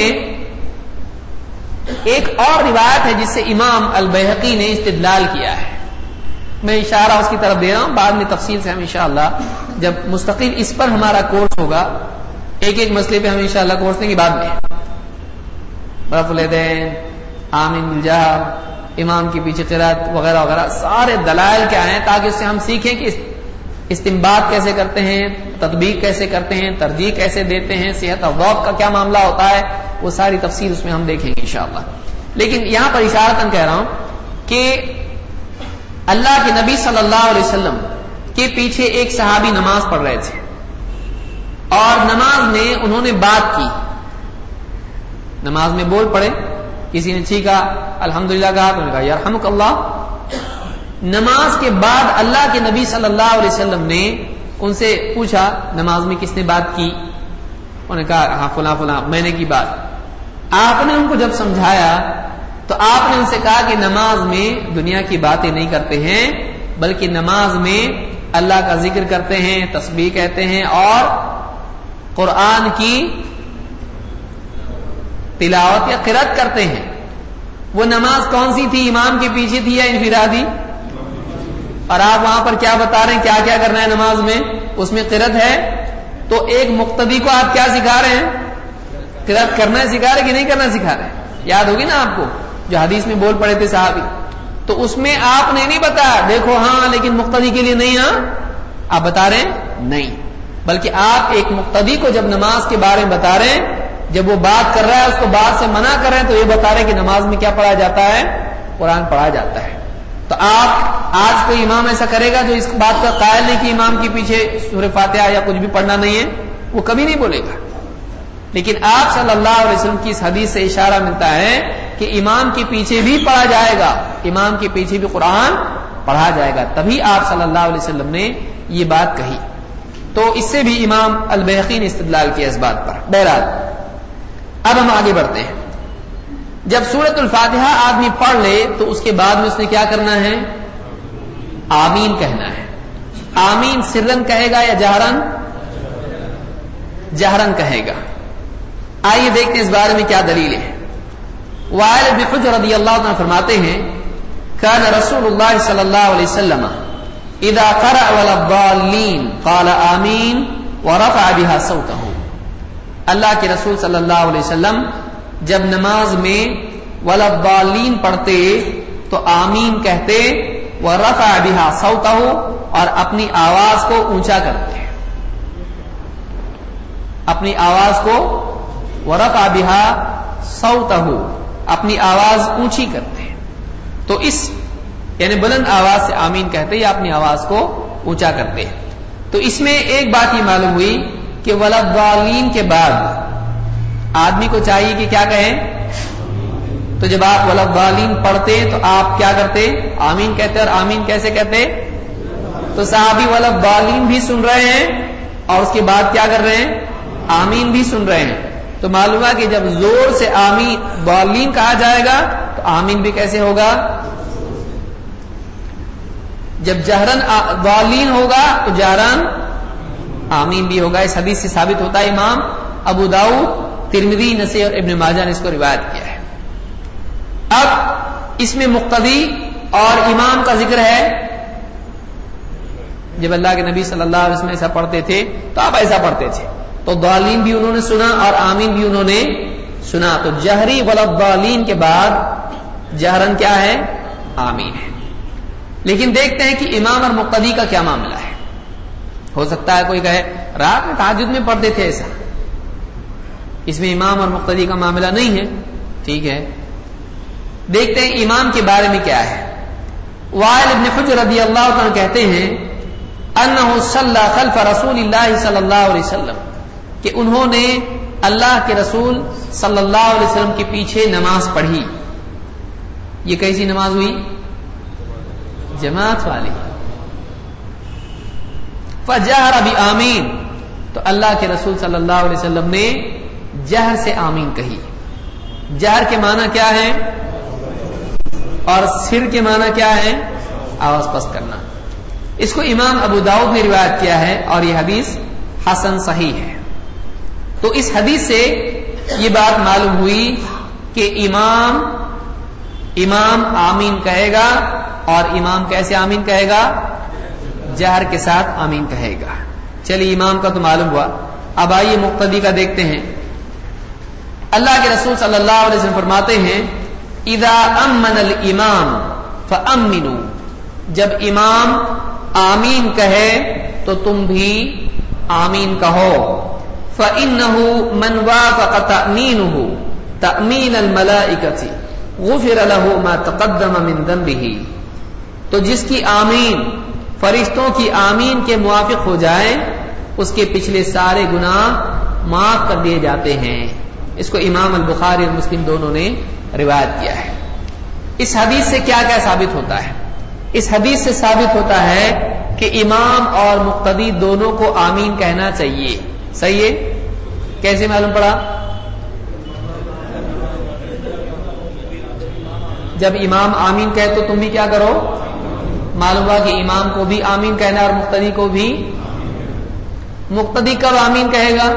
[SPEAKER 1] ایک اور روایت ہے جس سے امام البیہقی نے استدلال کیا ہے. میں اشارہ اس کی طرف دے رہا ہوں، بعد میں تفصیل سے ہم انشاءاللہ جب مستقل اس پر ہمارا کورس ہوگا، ایک ایک مسئلے پہ ہم انشاءاللہ کورس دیں گے بعد میں. رفع الیدین، آمین بالجہر، امام کے پیچھے قرات وغیرہ وغیرہ، سارے دلائل کیا ہیں تاکہ اس سے ہم سیکھیں کہ استنباط کیسے کرتے ہیں، تطبیق کیسے کرتے ہیں، ترجیح کیسے دیتے ہیں، صحت اور ضعف کا کیا معاملہ ہوتا ہے، وہ ساری تفصیل اس میں ہم دیکھیں گے انشاءاللہ. لیکن یہاں پر اشارتاً کہہ رہا ہوں کہ اللہ کے نبی صلی اللہ علیہ وسلم کے پیچھے ایک صحابی نماز پڑھ رہے تھے اور نماز میں انہوں نے بات کی، نماز میں بول پڑے، کسی نے چیخا الحمدللہ کہا، تو نے کہا یرحمک اللہ. نماز کے بعد اللہ کے نبی صلی اللہ علیہ وسلم نے ان سے پوچھا نماز میں کس نے بات کی؟ انہوں نے کہا ہاں فلاں فلاں میں نے کی بات. آپ نے ان کو جب سمجھایا تو آپ نے ان سے کہا کہ نماز میں دنیا کی باتیں نہیں کرتے ہیں، بلکہ نماز میں اللہ کا ذکر کرتے ہیں، تسبیح کہتے ہیں اور قرآن کی تلاوت یا قرات کرتے ہیں. وہ نماز کون سی تھی؟ امام کے پیچھے تھی یا انفرادی؟ اور آپ وہاں پر کیا بتا رہے ہیں کیا کیا کرنا ہے نماز میں؟ اس میں قرات ہے. تو ایک مقتدی کو آپ کیا سکھا رہے ہیں؟ قرات کرنا سکھا رہے کہ نہیں کرنا سکھا رہے؟ یاد ہوگی نا آپ کو جو حدیث میں بول پڑے تھے صحابی. تو اس میں آپ نے نہیں بتایا دیکھو ہاں لیکن مقتدی کے لیے نہیں، ہاں آپ بتا رہے ہیں نہیں، بلکہ آپ ایک مقتدی کو جب نماز کے بارے میں بتا رہے ہیں، جب وہ بات کر رہا ہے اس کو بات سے منع کر رہے ہیں، تو یہ بتا رہے ہیں کہ نماز میں کیا پڑھا جاتا ہے؟ قرآن پڑھا جاتا ہے. تو آپ آج کوئی امام ایسا کرے گا جو اس بات کا قائل نہیں کہ امام کے پیچھے سورہ فاتحہ یا کچھ بھی پڑھنا نہیں ہے، وہ کبھی نہیں بولے گا. لیکن آپ صلی اللہ علیہ وسلم کی اس حدیث سے اشارہ ملتا ہے کہ امام کے پیچھے بھی پڑھا جائے گا، امام کے پیچھے بھی قرآن پڑھا جائے گا. تبھی آپ صلی اللہ علیہ وسلم نے یہ بات کہی. تو اس سے بھی امام البیہقی نے استدلال کیا اس بات پر. بہرحال اب ہم آگے بڑھتے ہیں. جب سورۃ الفاتحہ آدمی پڑھ لے تو اس کے بعد میں اس نے کیا کرنا ہے؟ آمین کہنا ہے. آمین سرن کہے گا یا جہرن؟ جہرن کہے گا. آئیے دیکھتے ہیں اس بارے میں کیا دلیل ہے. وائل بن حجر رضی اللہ عنہ فرماتے ہیں کان رسول اللہ صلی اللہ علیہ وسلم اذا قرأ ولا الضالین قال آمین ورفع بها صوته. اللہ کے رسول صلی اللہ علیہ وسلم جب نماز میں ولا الضالین پڑھتے تو آمین کہتے، ورفع بها صوته، اور اپنی آواز کو اونچا کرتے، اپنی آواز کو ورفع بها صوته، اپنی آواز اونچی کرتے. تو اس یعنی بلند آواز سے آمین کہتے یا اپنی آواز کو اونچا کرتے. تو اس میں ایک بات یہ معلوم ہوئی کہ ولضالین کے بعد آدمی کو چاہیے کہ کیا کہیں. تو جب آپ ولضالین پڑھتے تو آپ کیا کرتے؟ آمین کہتے. اور آمین کیسے کہتے؟ تو صحابی ولضالین بھی سن رہے ہیں اور اس کے بعد کیا کر رہے ہیں؟ آمین بھی سن رہے ہیں. تو معلوم ہے کہ جب زور سے آمین ضالین کہا جائے گا تو آمین بھی کیسے ہوگا؟ جب جہرن ضالین ہوگا تو جہرن آمین بھی ہوگا. اس حدیث سے ثابت ہوتا ہے. امام ابو داؤد، ترمذی، نسائی اور ابن ماجہ نے اس کو روایت کیا ہے. اب اس میں مقتدی اور امام کا ذکر ہے. جب اللہ کے نبی صلی اللہ علیہ وسلم ایسا پڑھتے تھے تو آپ ایسا پڑھتے تھے، تو ضالین بھی انہوں نے سنا اور آمین بھی انہوں نے سنا. تو جہری ولضالین کے بعد جہرن کیا ہے؟ آمین ہے. لیکن دیکھتے ہیں کہ امام اور مقتدی کا کیا معاملہ ہے. ہو سکتا ہے کوئی کہے رات میں تہجد میں پڑھتے تھے ایسا، اس میں امام اور مقتدی کا معاملہ نہیں ہے. ٹھیک ہے، دیکھتے ہیں امام کے بارے میں کیا ہے. وائل ابن حجر رضی اللہ عنہ کہتے ہیں انہ صلی خلف رسول اللہ صلی اللہ علیہ وسلم، کہ انہوں نے اللہ کے رسول صلی اللہ علیہ وسلم کے پیچھے نماز پڑھی. یہ کیسی نماز ہوئی؟ جماعت والی. فجہر بآمین، تو اللہ کے رسول صلی اللہ علیہ وسلم نے جہر سے آمین کہی. جہر کے معنی کیا ہے اور سر کے معنی کیا ہے؟ آواز پست کرنا. اس کو امام ابو داؤد نے روایت کیا ہے اور یہ حدیث حسن صحیح ہے. تو اس حدیث سے یہ بات معلوم ہوئی کہ امام آمین کہے گا. اور امام کیسے آمین کہے گا؟ جہر کے ساتھ آمین کہے گا. چلیے امام کا تو معلوم ہوا. اب آئیے مقتدی کا دیکھتے ہیں. اللہ کے رسول صلی اللہ علیہ وسلم فرماتے ہیں اذا امن الامام فامنوا، جب امام آمین کہے تو تم بھی آمین کہو. فانه من وافق تأمینه تأمین الملائکۃ غفر له ما تقدم من ذنبه، تو جس کی آمین فرشتوں کی آمین کے موافق ہو جائے اس کے پچھلے سارے گناہ معاف کر دیے جاتے ہیں. اس کو امام البخاری اور مسلم دونوں نے روایت کیا ہے. اس حدیث سے کیا کیا ثابت ہوتا ہے؟ اس حدیث سے ثابت ہوتا ہے کہ امام اور مقتدی دونوں کو آمین کہنا چاہیے. صحیح ہے؟ کیسے معلوم پڑا؟ جب امام آمین کہے تو تم بھی کیا کرو؟ معلوم ہوا کہ امام کو بھی آمین کہنا اور مقتدی کو بھی. مقتدی کب آمین کہے گا؟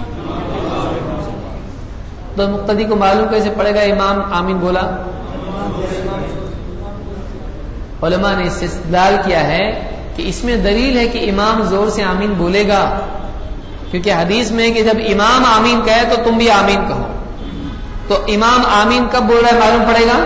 [SPEAKER 1] تو مقتدی کو معلوم کیسے پڑے گا امام آمین بولا؟ علماء نے استدلال کیا ہے کہ اس میں دلیل ہے کہ امام زور سے آمین بولے گا، کیونکہ حدیث میں کہ جب امام آمین کہے تو تم بھی آمین کہو. تو امام آمین کب بول رہا ہے معلوم پڑے گا؟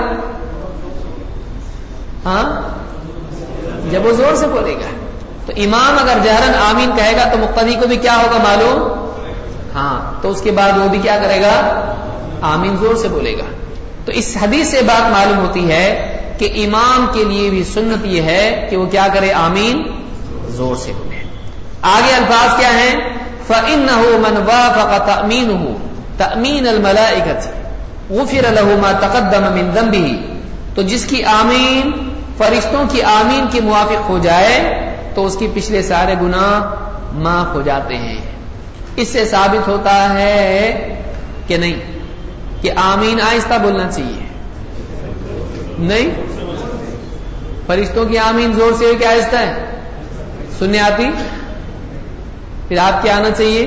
[SPEAKER 1] ہاں، جب وہ زور سے بولے گا. تو امام اگر جہرن آمین کہے گا تو مقتدی کو بھی کیا ہوگا معلوم؟ ہاں، تو اس کے بعد وہ بھی کیا کرے گا؟ آمین زور سے بولے گا. تو اس حدیث سے بات معلوم ہوتی ہے کہ امام کے لیے بھی سنت یہ ہے کہ وہ کیا کرے؟ آمین زور سے بولے. آگے الفاظ کیا ہیں؟ فَإِنَّهُ مَنْ وَافَقَ تَأْمِينُهُ تَأْمِينَ الْمَلَائِكَةِ غُفِرَ لَهُ مَا تَقَدَّمَ مِنْ ذَنْبِهِ، تو جس کی آمین فرشتوں کی آمین کے موافق ہو جائے تو اس کی پچھلے سارے گناہ معاف ہو جاتے ہیں. اس سے ثابت ہوتا ہے کہ نہیں کہ آمین آہستہ بولنا چاہیے؟ نہیں، فرشتوں کی آمین زور سے کیا آہستہ ہے؟ سننے آتی؟ پھر آپ کیا آنا چاہیے؟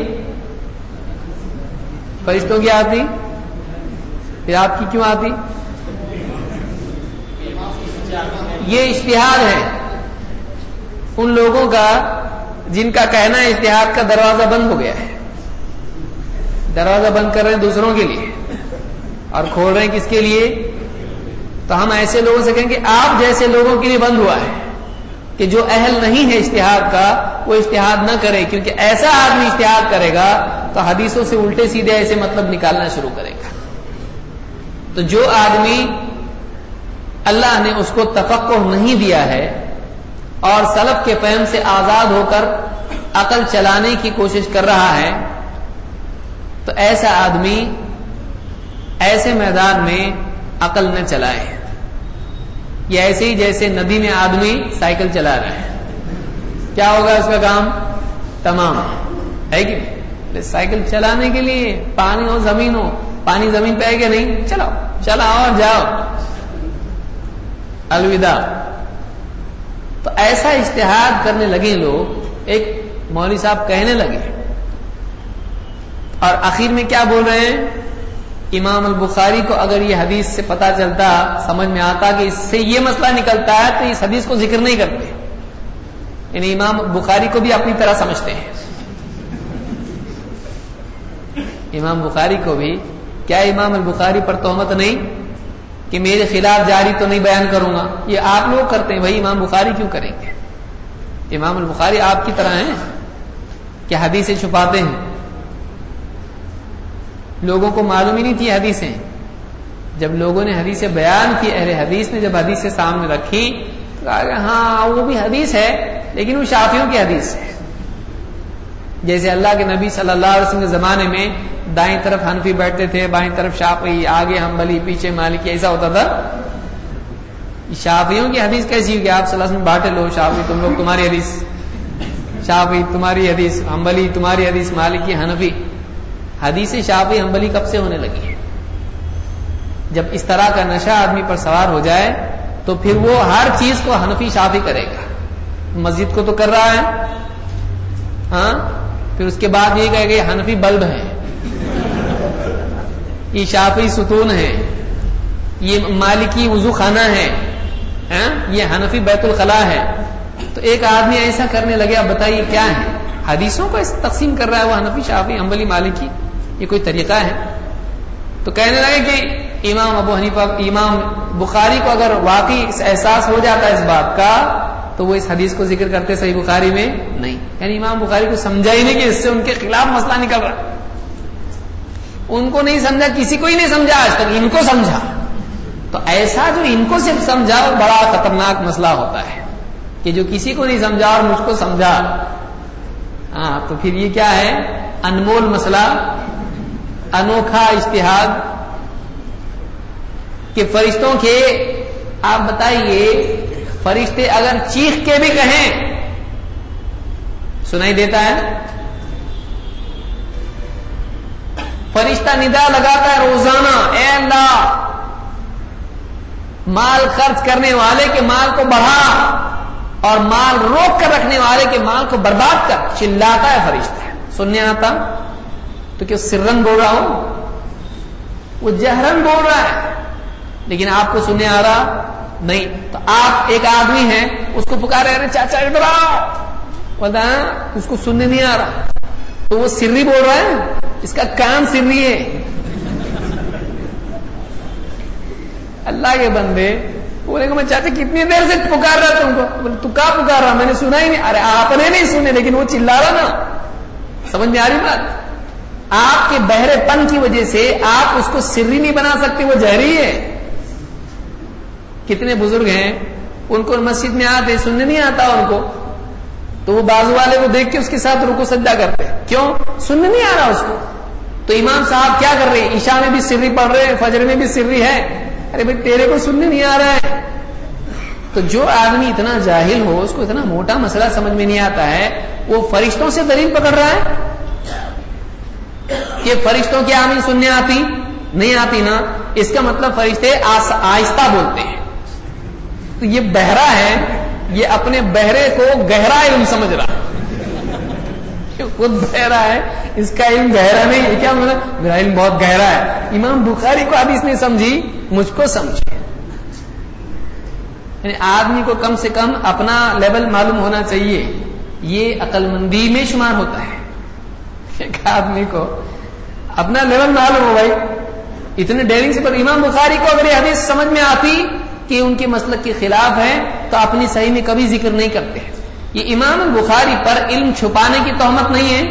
[SPEAKER 1] فرشتوں کی آتی؟ پھر آپ کی کیوں آتی؟ یہ اجتہاد ہے. ان لوگوں کا جن کا کہنا ہے اجتہاد کا دروازہ بند ہو گیا ہے. دروازہ بند کر رہے ہیں دوسروں کے لیے اور کھول رہے ہیں کس کے لیے؟ تو ہم ایسے لوگوں سے کہیں کہ آپ جیسے لوگوں کے لیے بند ہوا ہے کہ جو اہل نہیں ہے اجتہاد کا وہ اجتہاد نہ کرے، کیونکہ ایسا آدمی اجتہاد کرے گا تو حدیثوں سے الٹے سیدھے ایسے مطلب نکالنا شروع کرے گا. تو جو آدمی اللہ نے اس کو تفقہ نہیں دیا ہے اور سلف کے فہم سے آزاد ہو کر عقل چلانے کی کوشش کر رہا ہے، تو ایسا آدمی ایسے میدان میں عقل نہ چلائے. یہ ایسے ہی جیسے ندی میں آدمی سائیکل چلا رہا ہے، کیا ہوگا اس کا کام تمام ہے کہ سائیکل چلانے کے لیے پانی ہو زمین ہو، پانی زمین پہ ہے کہ نہیں، چلاؤ چلاؤ اور جاؤ، الوداع. تو ایسا اجتہاد کرنے لگے لوگ. ایک مولوی صاحب کہنے لگے اور آخر میں کیا بول رہے ہیں؟ امام البخاری کو اگر یہ حدیث سے پتا چلتا، سمجھ میں آتا کہ اس سے یہ مسئلہ نکلتا ہے تو اس حدیث کو ذکر نہیں کرتے. یعنی امام بخاری کو بھی اپنی طرح سمجھتے ہیں. امام بخاری کو بھی کیا امام البخاری پر تہمت نہیں کہ میرے خلاف جاری تو نہیں بیان کروں گا؟ یہ آپ لوگ کرتے ہیں، بھائی امام بخاری کیوں کریں گے؟ امام البخاری آپ کی طرح ہیں کہ حدیثیں چھپاتے ہیں. لوگوں کو معلوم ہی نہیں تھی حدیثیں. جب لوگوں نے حدیثیں بیان کی، اہل حدیث نے جب حدیثیں سامنے رکھی تو کہا کہ ہاں وہ بھی حدیث ہے لیکن وہ شافعیوں کی حدیث ہے. جیسے اللہ کے نبی صلی اللہ علیہ وسلم کے زمانے میں دائیں طرف حنفی بیٹھتے تھے، بائیں طرف شافعی، آگے حنبلی، پیچھے مالکی، ایسا ہوتا تھا. شافعیوں کی حدیث کیسی ہوگی؟ آپ صلی اللہ علیہ وسلم بانٹے لو، شافعی تم لوگ تمہاری حدیث، شافعی تمہاری حدیث، حنبلی تمہاری حدیث، مالکی، حنفی. حدیث شافعی حنبلی کب سے ہونے لگی ہے؟ جب اس طرح کا نشہ آدمی پر سوار ہو جائے تو پھر وہ ہر چیز کو حنفی شافعی کرے گا. مسجد کو تو کر رہا ہے، ہاں، پھر اس کے بعد یہ کہے گا یہ حنفی بلب ہے، یہ شافعی ستون ہے، یہ مالکی وضو خانہ ہے، یہ حنفی بیت الخلاء ہے. تو ایک آدمی ایسا کرنے لگے، اب بتائیے کیا ہے؟ حدیثوں کو تقسیم کر رہا ہے وہ حنفی، شافعی، حنبلی، مالکی. یہ کوئی طریقہ ہے؟ تو کہنے لگے کہ امام ابو حنیفہ، امام بخاری کو اگر واقعی احساس ہو جاتا ہے اس بات کا تو وہ اس حدیث کو ذکر کرتے صحیح بخاری میں نہیں. یعنی امام بخاری کو سمجھا ہی نہیں کہ اس سے ان کے خلاف مسئلہ نکل رہا. ان کو نہیں سمجھا، کسی کو ہی نہیں سمجھا آج تک، ان کو سمجھا. تو ایسا جو ان کو صرف سمجھا وہ بڑا خطرناک مسئلہ ہوتا ہے کہ جو کسی کو نہیں سمجھا اور مجھ کو سمجھا. ہاں، تو پھر یہ کیا ہے؟ انمول مسئلہ، انوکھا اجتہاد کہ فرشتوں کے، آپ بتائیے فرشتے اگر چیخ کے بھی کہیں سنائی دیتا ہے؟ فرشتہ ندا لگاتا ہے روزانہ، اے اللہ مال خرچ کرنے والے کے مال کو بڑھا اور مال روک کر رکھنے والے کے مال کو برباد کر. چلاتا ہے فرشتہ. سننے آتا تو کیا سرن بول رہا ہوں؟ وہ جہرن بول رہا ہے، لیکن آپ کو سننے آ رہا نہیں. تو آپ ایک آدمی ہیں، اس کو پکارے ارے چاچا ادھر آؤ، بولتا ہے اس کو سننے نہیں آ رہا، تو وہ سری بول رہا ہے، اس کا کام سری ہے. اللہ کے بندے بولے کہ میں چاہتے کتنی دیر سے پکار رہا تم کو. بولے تو کیا پکار رہا؟ میں نے سنا ہی نہیں. ارے آپ نے نہیں سنے لیکن وہ چلا رہا نا. سمجھ میں آ رہی بات؟ آپ کے بہرے پن کی وجہ سے آپ اس کو سری نہیں بنا سکتے، وہ جہری ہے. کتنے بزرگ ہیں ان کو مسجد میں آتے سننے نہیں آتا ان کو، تو وہ بازو والے کو دیکھ کے اس کے ساتھ رکوع سجدہ کرتے. کیوں؟ سننے نہیں آ رہا اس کو. تو امام صاحب کیا کر رہے ہیں؟ عشاء میں بھی سری پڑھ رہے ہیں، فجر میں بھی سری ہے. ارے بھائی تیرے کو سننے نہیں آ رہا ہے. تو جو آدمی اتنا جاہل ہو، اس کو اتنا موٹا مسئلہ سمجھ میں نہیں آتا ہے، وہ فرشتوں سے دلیل پکڑ رہا ہے کہ فرشتوں کی آمین سننے آتی نہیں آتی نا، اس کا مطلب فرشتے آہستہ بولتے ہیں. تو یہ بہرا ہے، یہ اپنے بہرے کو گہرا علم سمجھ رہا ہے. خود بہرا ہے، اس کا علم گہرا نہیں ہے. کیا مطلب؟ میرا علم بہت گہرا ہے. امام بخاری کو حدیث نہیں سمجھی، مجھ کو سمجھی. یعنی آدمی کو کم سے کم اپنا لیول معلوم ہونا چاہیے، یہ عقل مندی میں شمار ہوتا ہے. ایک آدمی کو اپنا لیول معلوم ہو بھائی. اتنے ڈیرنگ سے پر امام بخاری کو اگر یہ حدیث سمجھ میں آتی کہ ان کے مسلک کے خلاف ہے تو اپنی صحیح میں کبھی ذکر نہیں کرتے. یہ امام بخاری پر علم چھپانے کی تہمت نہیں ہے.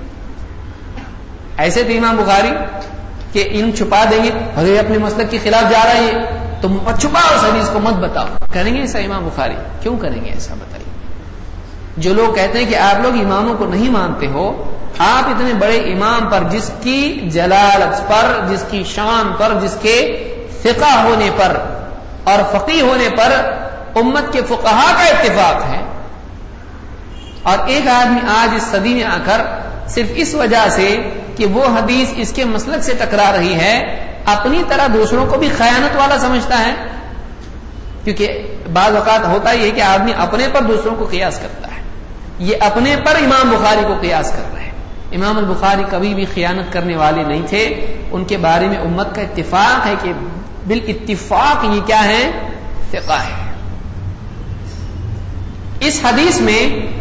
[SPEAKER 1] ایسے تھے امام بخاری کہ علم چھپا دیں گے، اگر اپنے مسلک کے خلاف جا رہا ہے تو چھپاؤ اس حدیث کو مت بتاؤ. کریں گے ایسا امام بخاری؟ کیوں کریں گے ایسا بتائیے. جو لوگ کہتے ہیں کہ آپ لوگ اماموں کو نہیں مانتے ہو، آپ اتنے بڑے امام پر جس کی جلالت پر، جس کی شان پر، جس کے فقہ ہونے پر اور فقیہ ہونے پر امت کے فقہاء کا اتفاق ہے، اور ایک آدمی آج اس صدی میں آ کر صرف اس وجہ سے کہ وہ حدیث اس کے مسلک سے ٹکرا رہی ہے اپنی طرح دوسروں کو بھی خیانت والا سمجھتا ہے. کیونکہ بعض اوقات ہوتا یہ ہے کہ آدمی اپنے پر دوسروں کو قیاس کرتا ہے. یہ اپنے پر امام بخاری کو قیاس کر رہے ہیں. امام البخاری کبھی بھی خیانت کرنے والے نہیں تھے. ان کے بارے میں امت کا اتفاق ہے کہ بالاتفاق یہ کیا ہے؟ فقہ ہے. اس حدیث میں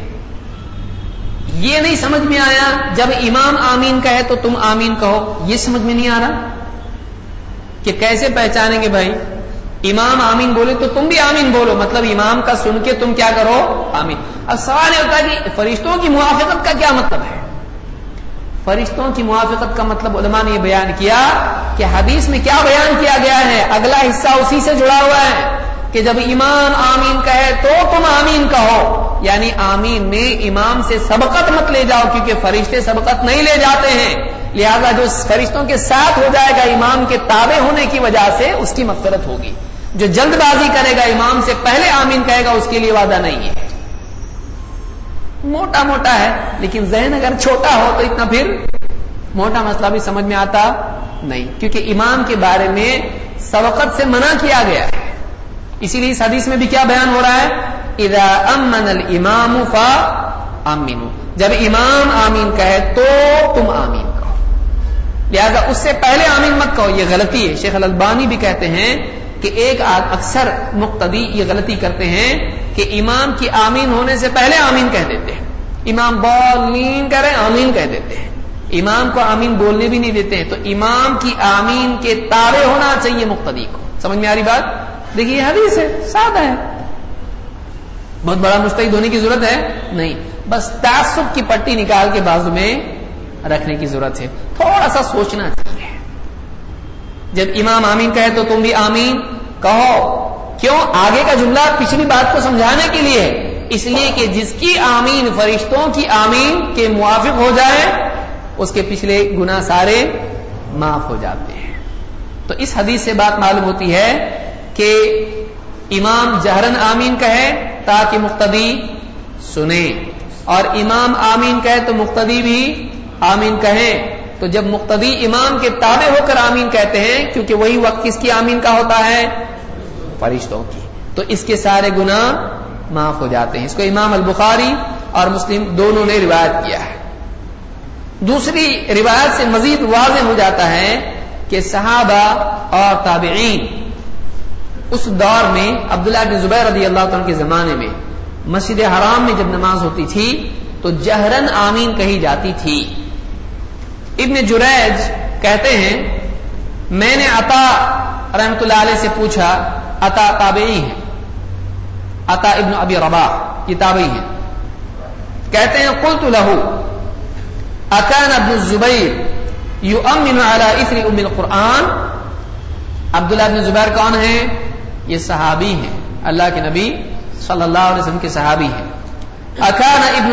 [SPEAKER 1] یہ نہیں سمجھ میں آیا جب امام آمین کہے تو تم آمین کہو. یہ سمجھ میں نہیں آ رہا کہ کیسے پہچانیں گے بھائی امام آمین بولے تو تم بھی آمین بولو، مطلب امام کا سن کے تم کیا کرو؟ آمین. اب سوال یہ ہوتا ہے کہ فرشتوں کی موافقت کا کیا مطلب ہے؟ فرشتوں کی موافقت کا مطلب علماء نے یہ بیان کیا کہ حدیث میں کیا بیان کیا گیا ہے، اگلا حصہ اسی سے جڑا ہوا ہے کہ جب امام آمین کہے تو تم آمین کہو. یعنی آمین میں امام سے سبقت مت لے جاؤ، کیونکہ فرشتے سبقت نہیں لے جاتے ہیں. لہذا جو فرشتوں کے ساتھ ہو جائے گا امام کے تابع ہونے کی وجہ سے اس کی مغفرت ہوگی. جو جلد بازی کرے گا امام سے پہلے آمین کہے گا اس کے لیے وعدہ نہیں ہے. موٹا موٹا ہے، لیکن ذہن اگر چھوٹا ہو تو اتنا پھر موٹا مسئلہ بھی سمجھ میں آتا نہیں، کیونکہ امام کے بارے میں سبقت سے منع کیا گیا ہے. اسی لیے اس حدیث میں بھی کیا بیان ہو رہا ہے؟ اذا امن الامام فآمنوا، جب امام آمین کہے تو تم آمین کہو. لہذا اس سے پہلے آمین مت کہو. یہ غلطی ہے. شیخ الالبانی بھی کہتے ہیں کہ ایک اکثر مقتدی یہ غلطی کرتے ہیں کہ امام کی آمین ہونے سے پہلے آمین کہہ دیتے ہیں. امام بولین کہہ رہے ہیں آمین کہہ دیتے ہیں، امام کو آمین بولنے بھی نہیں دیتے ہیں. تو امام کی آمین کے تابع ہونا چاہیے مقتدی کو. سمجھ میں آ رہی بات؟ دیکھیے یہ حدیث ہے، سادہ ہے، بہت بڑا مجتہد ہونے کی ضرورت ہے نہیں. بس تعصب کی پٹی نکال کے بازو میں رکھنے کی ضرورت ہے. تھوڑا سا سوچنا چاہیے. جب امام آمین کہے تو تم بھی آمین کہو. کیوں؟ آگے کا جملہ پچھلی بات کو سمجھانے کے لیے، اس لیے کہ جس کی آمین فرشتوں کی آمین کے موافق ہو جائے اس کے پچھلے گناہ سارے معاف ہو جاتے ہیں. تو اس حدیث سے بات معلوم ہوتی ہے کہ امام جہرن آمین کہے تاکہ مقتدی سنے، اور امام آمین کہے تو مقتدی بھی آمین کہے. تو جب مقتدی امام کے تابع ہو کر آمین کہتے ہیں، کیونکہ وہی وقت کس کی آمین کا ہوتا ہے؟ فرشتوں کی، تو اس کے سارے گناہ معاف ہو جاتے ہیں. اس کو امام البخاری اور مسلم دونوں نے روایت کیا ہے. دوسری روایت سے مزید واضح ہو جاتا ہے کہ صحابہ اور تابعین اس دور میں عبداللہ بن زبیر رضی اللہ عنہ کے زمانے میں مسجد حرام میں جب نماز ہوتی تھی تو جہرن آمین کہی جاتی تھی. ابن جریج کہتے ہیں میں نے عطا رحمۃ اللہ علیہ سے پوچھا، عطا تابعی ہے، عطا ابن ابی رباح یہ تابعی ہے. کہتے ہیں قلت له اکان ابن الزبیر یؤمن علی اثر ام القرآن. عبداللہ بن زبیر کون ہیں؟ یہ صحابی ہیں، اللہ کے نبی صلی اللہ علیہ وسلم کے صحابی ہیں. اکان ابن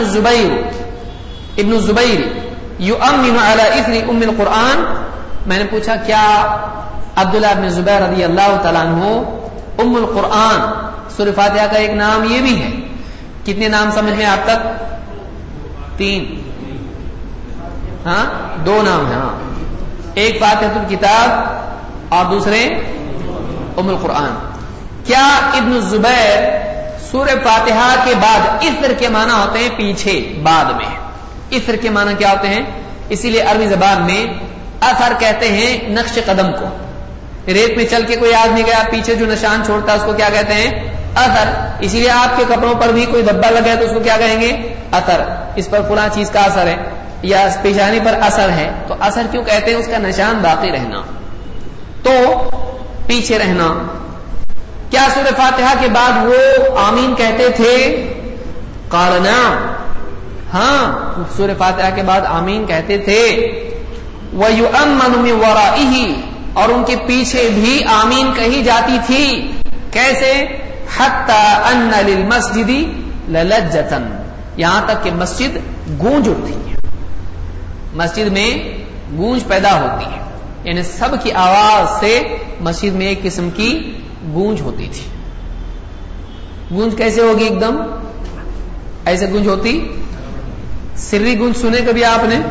[SPEAKER 1] الزبیر یؤمن علی اثر ام القرآن. میں نے پوچھا کیا عبداللہ بن زبیر رضی اللہ تعالیٰ عنہ ام القرآن سورہ فاتحہ کا ایک نام یہ بھی ہے. کتنے نام سمجھ میں آپ تک؟ 3. ہاں 2 نام ہیں. ہاں ایک فاتحۃ الکتاب اور دوسرے ام القرآن. کیا ابن الزبیر سورہ فاتحہ کے بعد اثر کے معنی ہوتے ہیں پیچھے بعد میں، اثر کے معنی کیا ہوتے ہیں؟ اسی لیے عربی زبان میں اثر کہتے ہیں نقش قدم کو. ریت میں چل کے کوئی آدمی گیا پیچھے جو نشان چھوڑتا ہے اس کو کیا کہتے ہیں؟ اثر. اسی لیے آپ کے کپڑوں پر بھی کوئی دھبا لگا ہے تو اس کو کیا کہیں گے؟ اثر. اس پر فلاں چیز کا اثر ہے یا پیشانی پر اثر ہے. تو اثر کیوں کہتے ہیں؟ اس کا نشان باقی رہنا، تو پیچھے رہنا. کیا سورہ فاتحہ کے بعد وہ آمین کہتے تھے؟ قال نعم، ہاں سورہ فاتحہ کے بعد آمین کہتے تھے. وَيُؤَمَّنُ مِنْ وَرَائِهِ، اور ان کے پیچھے بھی آمین کہی جاتی تھی. کیسے؟ حَتَّى أَنَّ لِلْمَسْجِدِ لَلَجَّةً، یہاں تک کہ مسجد گونج اٹھتی ہے، مسجد میں گونج پیدا ہوتی ہے، یعنی سب کی آواز سے مسجد میں ایک قسم کی گونج ہوتی تھی. گونج کیسے ہوگی؟ ایک دم ایسے گونج ہوتی. سری گونج سنے کبھی آپ نے؟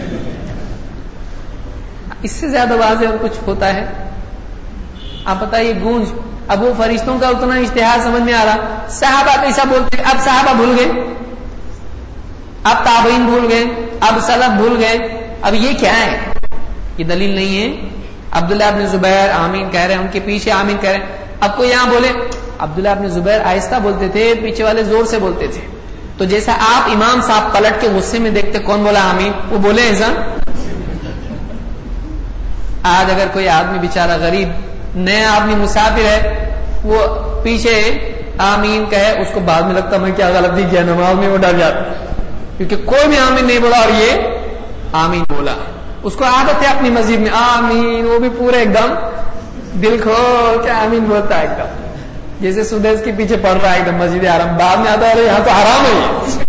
[SPEAKER 1] اس سے زیادہ واضح اور کچھ ہوتا ہے؟ آپ بتائیے گونج. اب وہ فرشتوں کا اتنا اشتہار سمجھ میں آ رہا. صحابہ کیسا بولتے ہیں؟ اب صحابہ بھول گئے، اب تابعین بھول گئے، اب سلف بھول گئے. اب یہ کیا ہے؟ یہ دلیل نہیں ہے. عبداللہ بن زبیر آمین کہہ رہے ہیں، ان کے پیچھے آمین کہہ رہے ہیں. اب کوئی یہاں بولے عبداللہ بن زبیر آہستہ بولتے تھے، پیچھے والے زور سے بولتے تھے. تو جیسا آپ امام صاحب پلٹ کے غصے میں دیکھتے کون بولا آمین، وہ بولے ایسا. آج اگر کوئی آدمی بیچارہ غریب نیا آدمی مسافر ہے، وہ پیچھے آمین کہے، اس کو بعد میں لگتا میں کیا غلطی کیا، نماز میں وہ ڈر جاتا کیونکہ کوئی بھی آمین نہیں بولا اور یہ آمین بولا. اس کو عادت ہے اپنی مسجد میں آمین، وہ بھی پورے ایک دم دل کھول کے آمین بولتا ہے، ایک دم جیسے سدیس کے پیچھے پڑ رہا ہے ایک دم مسجد حرام. بعد میں آتا ہے یہاں تو حرام ہے.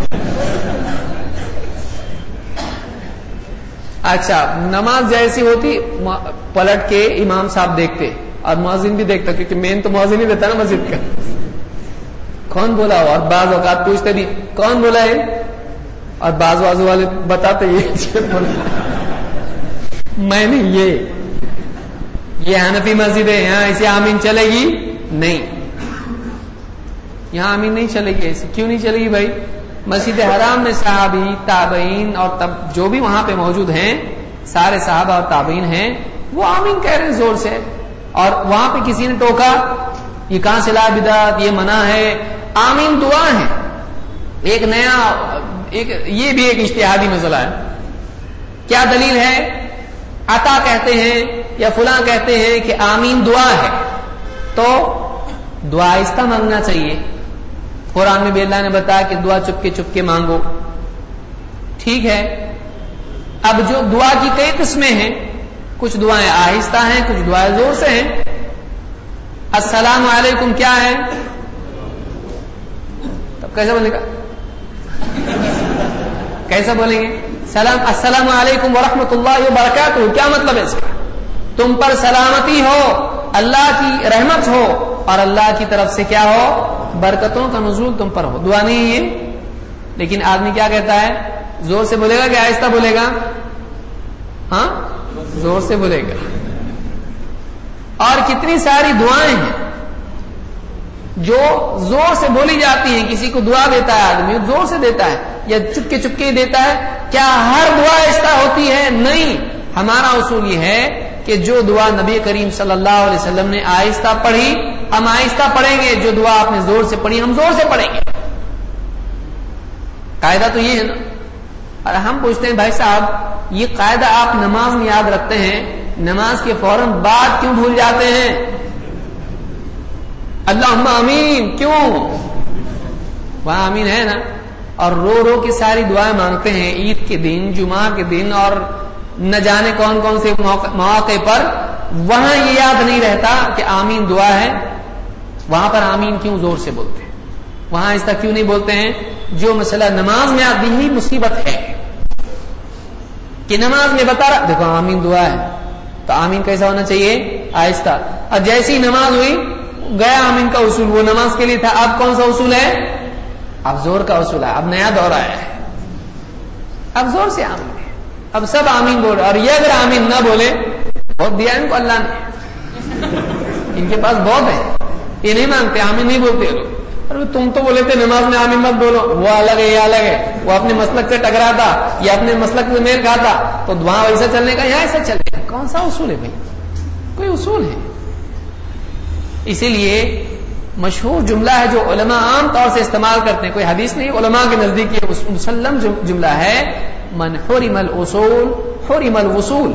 [SPEAKER 1] اچھا نماز جیسی ہوتی پلٹ کے امام صاحب دیکھتے اور مؤذن بھی دیکھتا، کیونکہ مین تو مؤذن ہی دیتا نا مسجد کا. کون بولا ہو؟ اور بعض اوقات پوچھتے بھی کون بولا ہے، اور بعض بازو والے بتاتے یہ میں نہیں، یہ حنفی مسجد ہے، یہاں اسے آمین چلے گی نہیں، یہاں آمین نہیں چلے گی. ایسے کیوں نہیں چلے گی بھائی؟ مسجد حرام میں صحابی تابعین اور تب جو بھی وہاں پہ موجود ہیں سارے صحابہ اور تابعین ہیں، وہ آمین کہہ رہے ہیں زور سے. اور وہاں پہ کسی نے ٹوکا یہ کہاں سے لا بدعت، یہ منع ہے. آمین دعا ہے. ایک نیا یہ بھی ایک اجتہادی مسئلہ ہے. کیا دلیل ہے؟ عطا کہتے ہیں یا فلاں کہتے ہیں کہ آمین دعا ہے، تو دعا آہستہ مانگنا چاہیے. قرآن میں بھی اللہ نے بتایا کہ دعا چپ کے مانگو. ٹھیک ہے. اب جو دعا کی کئی قسمیں ہیں، کچھ دعائیں آہستہ ہیں، کچھ دعائیں زور سے ہیں. السلام علیکم کیا ہے؟ تب کیسے بولے گا؟ کیسا بولیں گے؟ السلام علیکم ورحمۃ اللہ وبرکاتہ. کیا مطلب ہے اس کا؟ تم پر سلامتی ہو، اللہ کی رحمت ہو اور اللہ کی طرف سے کیا ہو؟ برکتوں کا نزول تم پر ہو. دعا نہیں ہے. لیکن آدمی کیا کہتا ہے؟ زور سے بولے گا کہ آہستہ بولے گا؟ ہاں زور سے بولے گا. اور کتنی ساری دعائیں ہیں جو زور سے بولی جاتی ہیں. کسی کو دعا دیتا ہے آدمی زور سے دیتا ہے یا چپکے ہی دیتا ہے. کیا ہر دعا آہستہ ہوتی ہے؟ نہیں. ہمارا اصول یہ ہے کہ جو دعا نبی کریم صلی اللہ علیہ وسلم نے آہستہ پڑھی ہم آہستہ پڑھیں گے، جو دعا آپ نے زور سے پڑھی ہم زور سے پڑھیں گے. قاعدہ تو یہ ہے نا. اور ہم پوچھتے ہیں بھائی صاحب یہ قاعدہ آپ نماز میں یاد رکھتے ہیں، نماز کے فوراً بعد کیوں بھول جاتے ہیں؟ اللہم آمین کیوں؟ وہاں آمین ہے نا. اور رو کے ساری دعائیں مانگتے ہیں عید کے دن، جمعہ کے دن اور نہ جانے کون کون سے مواقع پر. وہاں یہ یاد نہیں رہتا کہ آمین دعا ہے. وہاں پر آمین کیوں زور سے بولتے ہیں؟ وہاں ایسا کیوں نہیں بولتے ہیں؟ جو مسئلہ نماز میں آتی ہی مصیبت ہے کہ نماز میں بتا رہا دیکھو آمین دعا ہے، تو آمین کیسا ہونا چاہیے؟ آہستہ. اور جیسی نماز ہوئی گیا آمین کا اصول، وہ نماز کے لیے تھا. اب کون سا اصول ہے؟ اب زور کا اصول ہے. اب نیا دور آیا ہے، اب زور سے آمین ہے. اب سب آمین بول رہے. اور یہ اگر آمین نہ بولے، بہت دیا ان کو اللہ نے، ان کے پاس بہت ہے، یہ نہیں مانگتے، آمین نہیں بولتے. تم تو بولے تھے نماز میں آمین مت بولو، وہ الگ ہے یہ الگ ہے، وہ اپنے مسلک سے ٹکراتا یا اپنے مسلک سے میل کھاتا، تو وہاں ویسا چلنے کا یہاں ایسا چلنے کا. کون سا اصول ہے بھائی؟ کوئی اصول ہے؟ اسی لیے مشہور جملہ ہے جو علماء عام طور سے استعمال کرتے ہیں، کوئی حدیث نہیں، علماء کے نزدیک یہ مسلم جملہ ہے، من حرم الاصول حرم الوصول۔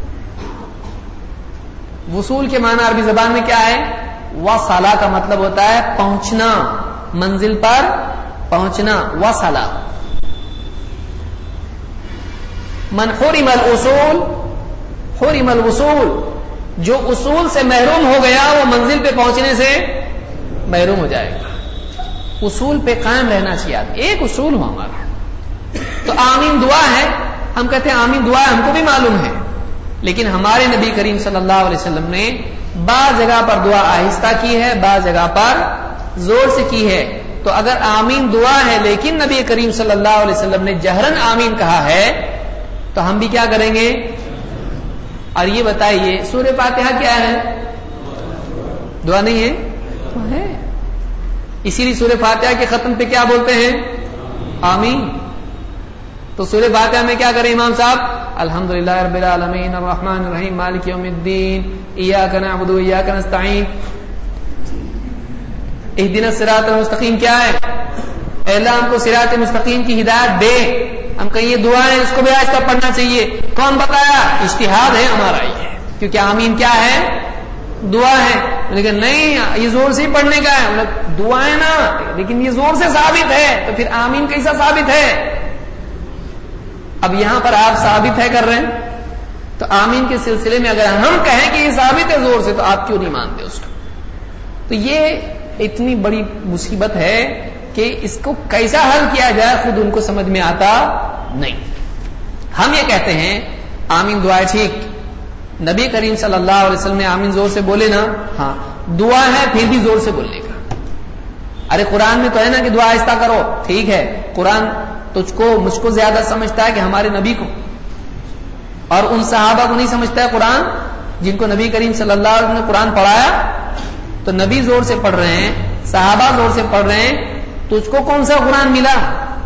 [SPEAKER 1] وصول کے معنی عربی زبان میں کیا ہے؟ وصلہ کا مطلب ہوتا ہے پہنچنا، منزل پر پہنچنا، وصلہ۔ من حرم الاصول حرم الوصول، جو اصول سے محروم ہو گیا وہ منزل پہ پہنچنے سے محروم ہو جائے گا۔ اصول پہ قائم رہنا چاہیے، ایک اصول ہو ہمارا۔ تو آمین دعا ہے، ہم کہتے ہیں آمین دعا ہے، ہم کو بھی معلوم ہے، لیکن ہمارے نبی کریم صلی اللہ علیہ وسلم نے بعض جگہ پر دعا آہستہ کی ہے، بعض جگہ پر زور سے کی ہے۔ تو اگر آمین دعا ہے لیکن نبی کریم صلی اللہ علیہ وسلم نے جہرن آمین کہا ہے تو ہم بھی کیا کریں گے؟ اور یہ بتائیے سورہ فاتحہ کیا ہے؟ دعا نہیں ہے؟ دعا ہے۔ اسی لیے سورہ فاتحہ کے ختم پہ کیا بولتے ہیں؟ آمین۔ تو سورہ فاتحہ میں کیا کریں امام صاحب؟ الحمدللہ رب العالمین الرحمن الرحیم مالک یوم الدین ایاک نعبد و ایاک نستعین اہدنا الصراط المستقیم کیا ہے؟ اے اللہ ہم کو صراط مستقیم کی ہدایت دے۔ ہم کہیں یہ دعا ہے، اس کو بھی آج تک پڑھنا چاہیے۔ کون بتایا؟ اجتہاد ہے ہمارا یہ، کیونکہ آمین کیا ہے؟ دعا ہے۔ لیکن نہیں یہ زور سے ہی پڑھنے کا ہے، دعا ہے نا، لیکن یہ زور سے ثابت ہے، تو پھر آمین کیسا ثابت ہے؟ اب یہاں پر آپ ثابت ہے کر رہے ہیں، تو آمین کے سلسلے میں اگر ہم کہیں کہ یہ ثابت ہے زور سے، تو آپ کیوں نہیں مانتے اس کو؟ تو یہ اتنی بڑی مصیبت ہے کہ اس کو کیسا حل کیا جائے خود ان کو سمجھ میں آتا نہیں۔ ہم یہ کہتے ہیں آمین دعا ہے، ٹھیک، نبی کریم صلی اللہ علیہ وسلم نے آمین زور سے بولے نا، ہاں دعا ہے پھر بھی زور سے بولنے کا۔ ارے قرآن میں تو ہے نا کہ دعا آہستہ کرو، ٹھیک ہے، قرآن تجھ کو مجھ کو زیادہ سمجھتا ہے کہ ہمارے نبی کو، اور ان صحابہ کو نہیں سمجھتا ہے قرآن جن کو نبی کریم صلی اللہ علیہ وسلم نے قرآن پڑھایا۔ تو نبی زور سے پڑھ رہے ہیں، صحابہ زور سے پڑھ رہے ہیں، تجھ کو کون سا قرآن ملا؟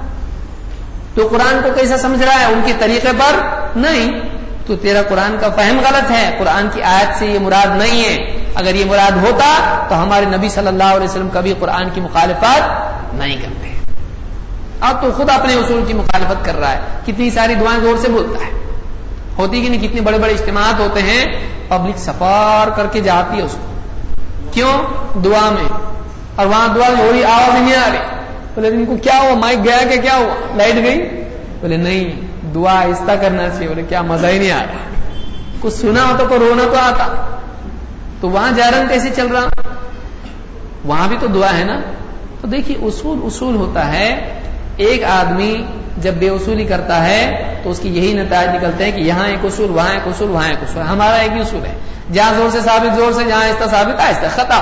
[SPEAKER 1] تو قرآن کو کیسا سمجھ رہا ہے؟ ان کے طریقے پر نہیں، تو تیرا قرآن کا فہم غلط ہے، قرآن کی آیت سے یہ مراد نہیں ہے۔ اگر یہ مراد ہوتا تو ہمارے نبی صلی اللہ علیہ وسلم کبھی قرآن کی مخالفت نہیں کرتے۔ اب تو خود اپنے اصول کی مخالفت کر رہا ہے، کتنی ساری دعائیں زور سے بولتا ہے، ہوتی کہ نہیں؟ کتنے بڑے بڑے اجتماعات ہوتے ہیں، پبلک سفار کر کے جاتی ہے اس کو، کیوں؟ دعا میں، اور وہاں دعا میں وہی آواز نہیں آ رہی۔ بولے ان کو کیا ہوا؟ مائک گیا کہ کیا ہوا؟ لائٹ گئی؟ بولے نہیں، دعا آہستہ کرنا چاہیے۔ بولے کیا مزہ ہی نہیں آ رہا، کچھ سنا ہوتا تو رونا تو آتا، تو وہاں جارن کیسے چل رہا؟ وہاں بھی تو دعا ہے نا۔ تو دیکھیے اصول ہوتا ہے، ایک آدمی جب بے اصولی کرتا ہے تو اس کی یہی نتائج نکلتے ہیں کہ یہاں ایک اصول، وہاں ایک اصول، وہاں ایک اصول۔ ہمارا ایک ہی اصول ہے، جہاں زور سے ثابت زور سے، جہاں آہستہ ثابت آہستہ، ختم۔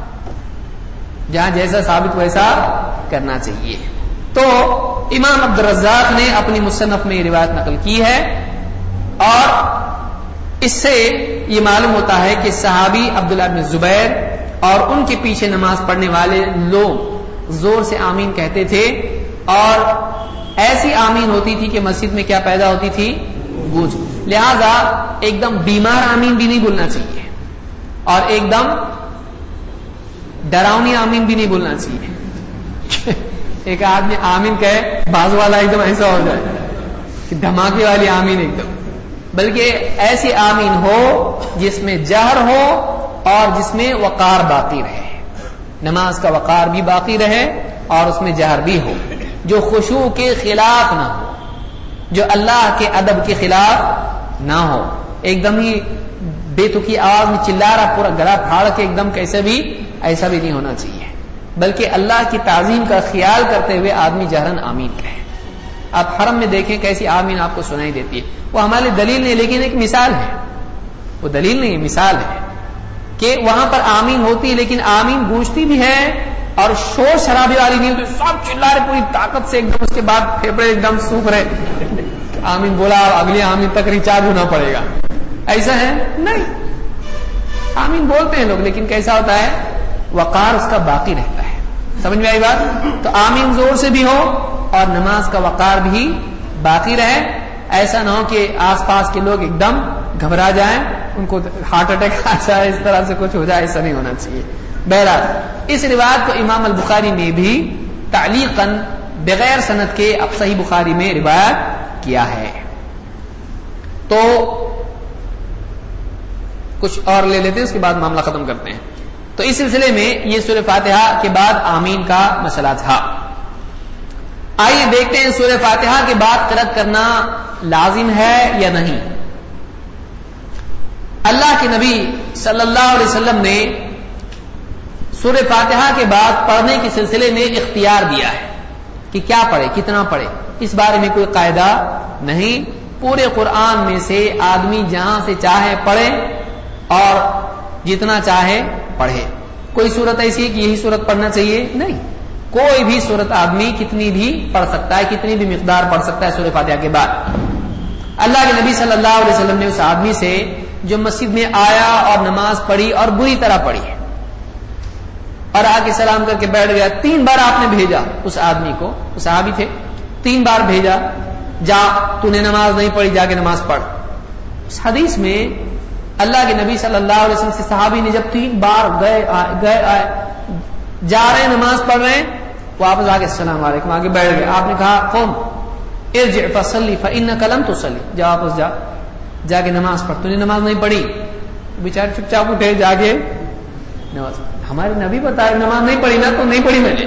[SPEAKER 1] جہاں جیسا ثابت ویسا کرنا چاہیے۔ تو امام عبدالرزاق نے اپنی مصنف میں یہ روایت نقل کی ہے، اور اس سے یہ معلوم ہوتا ہے کہ صحابی عبداللہ بن زبیر اور ان کے پیچھے نماز پڑھنے والے لوگ زور سے آمین کہتے تھے، اور ایسی آمین ہوتی تھی کہ مسجد میں کیا پیدا ہوتی تھی؟ گونج۔ لہذا ایک دم بیمار آمین بھی نہیں بولنا چاہیے، اور ایک دم ڈراؤنی آمین بھی نہیں بولنا چاہیے۔ ایک آدمی آمین کہے، بازو والا ایک دم ایسا ہو جائے کہ دھماکے والی آمین ایک دم، بلکہ ایسی آمین ہو جس میں جہر ہو اور جس میں وقار باقی رہے، نماز کا وقار بھی باقی رہے اور اس میں جہر بھی ہو، جو خشوع کے خلاف نہ ہو، جو اللہ کے ادب کے خلاف نہ ہو۔ ایک دم ہی بے تکی آواز میں چلا رہا، پورا گلا پھاڑ کے ایک دم کیسے بھی، ایسا بھی نہیں ہونا چاہیے، بلکہ اللہ کی تعظیم کا خیال کرتے ہوئے آدمی جہرن آمین کہے۔ آپ حرم میں دیکھیں کیسی آمین آپ کو سنائی دیتی ہے، وہ ہمارے دلیل نہیں لیکن ایک مثال ہے، وہ دلیل نہیں مثال ہے کہ وہاں پر آمین ہوتی ہے لیکن آمین گونجتی بھی ہے اور شور شرابے والی نہیں ہوتی، سب چلا رہے پوری طاقت سے، ایک دم اس کے بعد پھیپڑے ایک دم سوکھ رہے، آمین بولا اگلی آمین تک ریچارج ہونا پڑے گا، ایسا ہے نہیں۔ آمین بولتے ہیں لوگ لیکن کیسا ہوتا ہے؟ وقار اس کا باقی رہتا ہے۔ سمجھ میں آئی بات؟ تو آمین زور سے بھی ہو اور نماز کا وقار بھی باقی رہے، ایسا نہ ہو کہ آس پاس کے لوگ ایک دم گھبرا جائیں، ان کو ہارٹ اٹیک آ جائے، اس طرح سے کچھ ہو جائے، ایسا نہیں ہونا چاہیے۔ بہرحال اس روایت کو امام البخاری نے بھی تعلیقاً بغیر سند کے اب صحیح بخاری میں روایت کیا ہے. تو کچھ اور لے لیتے ہیں، اس کے بعد معاملہ ختم کرتے ہیں. تو اس سلسلے میں یہ سورہ فاتحہ کے بعد آمین کا مسئلہ تھا. آئیے دیکھتے ہیں سورہ فاتحہ کے بعد قرأت کرنا لازم ہے یا نہیں. اللہ کے نبی صلی اللہ علیہ وسلم نے سورہ فاتحہ کے بعد پڑھنے کے سلسلے میں اختیار دیا ہے کہ کیا پڑھے، کتنا پڑھے. اس بارے میں کوئی قاعدہ نہیں. پورے قرآن میں سے آدمی جہاں سے چاہے پڑھے اور جتنا چاہے پڑھے. کوئی صورت ایسی ہے کہ یہی صورت پڑھنا چاہیے؟ نہیں. کوئی بھی صورت آدمی کتنی بھی پڑھ سکتا ہے، کتنی بھی مقدار پڑھ سکتا ہے سورہ فاتحہ کے بعد. اللہ کے نبی صلی اللہ علیہ وسلم نے اس آدمی سے جو مسجد میں آیا اور نماز پڑھی اور بری طرح پڑھی اور آ کے سلام کر کے بیٹھ گیا، 3 بار آپ نے بھیجا اس آدمی کو، اس صحابی تھے، 3 بار بھیجا، جا تو نے نماز نہیں پڑھی، جا کے نماز پڑھ. اس حدیث میں اللہ کے نبی صلی اللہ علیہ وسلم سے صحابی نے جب 3 بار گئے آئے جا رہے ہیں، نماز پڑھ رہے ہیں، واپس آ کے السلام علیکم آگے بیٹھ گئے. آپ نے کہا قم ارجع فصلی فانک لم تصلی، جا واپس جا کے نماز پڑھ، تو نے نماز نہیں پڑھی. بیچارے چپ چاپ اٹھے، جا کے نماز. ہمارے نبی بتائے نماز نہیں پڑھی نا تو نہیں پڑھی میں نے.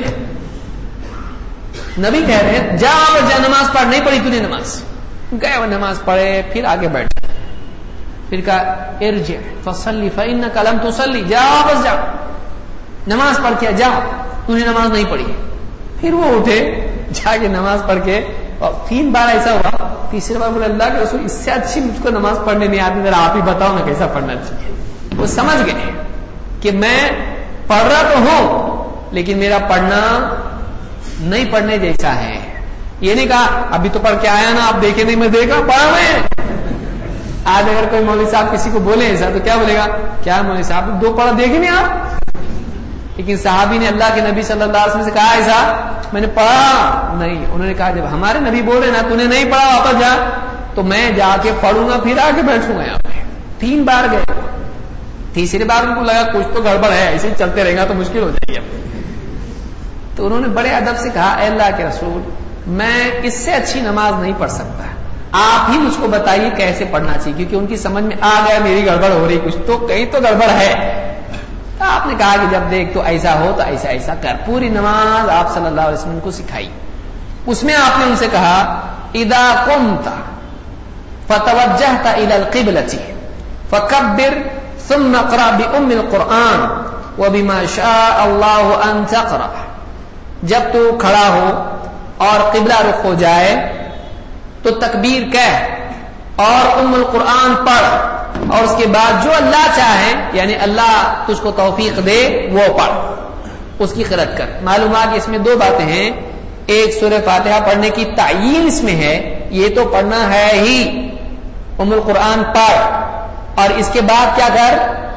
[SPEAKER 1] نبی کہہ رہے ہیں جا واپس جا نماز پڑھ، نہیں پڑھی تو نے نماز. گئے وہ نماز پڑھے، پھر آگے بیٹھے، پھر کہا ارجع فصلی فانک لم تصلی، جا واپس جا نماز پڑھ کے جا، تو نے نماز نہیں پڑھی. پھر وہ اٹھے، جا کے نماز پڑھ کے، اور 3 بار ایسا ہوا. تیسری بار بولے اللہ کے رسول اس سے اچھی مجھ کو نماز پڑھنے نہیں آتی، ذرا آپ ہی بتاؤ نا کیسا پڑھنا چاہیے. وہ سمجھ گئے کہ میں پڑھ رہا تو ہوں لیکن میرا پڑھنا نہیں پڑھنے جیسا ہے. یہ نہیں کہا ابھی تو پڑھ کے آیا نا آپ دیکھے نہیں، میں دیکھا پڑھا میں. آج اگر کوئی مولوی صاحب کسی کو بولے ایسا تو کیا بولے گا، کیا مولوی صاحب 2 پڑھا دیکھے نہیں آپ. لیکن صحابی نے اللہ کے نبی صلی اللہ علیہ وسلم سے کہا ایسا میں نے پڑھا نہیں. انہوں نے کہا جب ہمارے نبی بول رہے نا تو نے نہیں پڑھا واپس جا، تو میں جا کے پڑھوں گا، پھر آ کے بیٹھوں گا یہاں پہ. 3 بار گئے. تیسری بار ان کو لگا کچھ تو گڑبڑ ہے، ایسے ہی چلتے رہے گا تو مشکل ہو جائے گی. تو انہوں نے بڑے ادب سے کہا اے اللہ کے رسول میں اس سے اچھی نماز نہیں پڑھ سکتا، آپ ہی مجھ کو بتائیے کیسے پڑھنا چاہیے، کیونکہ ان کی سمجھ میں آ گیا میری گڑبڑ ہو رہی، کچھ تو کہیں تو گڑبڑ ہے. تو آپ نے کہا کہ جب دیکھ تو ایسا ہو تو ایسا ایسا کر. پوری نماز آپ صلی اللہ علیہ وسلم کو سکھائی. اس میں آپ نے ان سے کہا اذا قمت فتوجہت الى القبلۃ فکبر ثم اقرأ بأم القرآن وبما شاء اللہ ان تقرأ. جب تو کھڑا ہو اور قبلہ رخ ہو جائے تو تکبیر کہہ اور ام القرآن پڑھ، اور اس کے بعد جو اللہ چاہے یعنی اللہ تجھ کو توفیق دے وہ پڑھ، اس کی قرأت کر. معلوم ہے کہ اس میں 2 باتیں ہیں. ایک سورہ فاتحہ پڑھنے کی تعیین اس میں ہے، یہ تو پڑھنا ہے ہی، ام القرآن پڑھ، اور اس کے بعد کیا کر،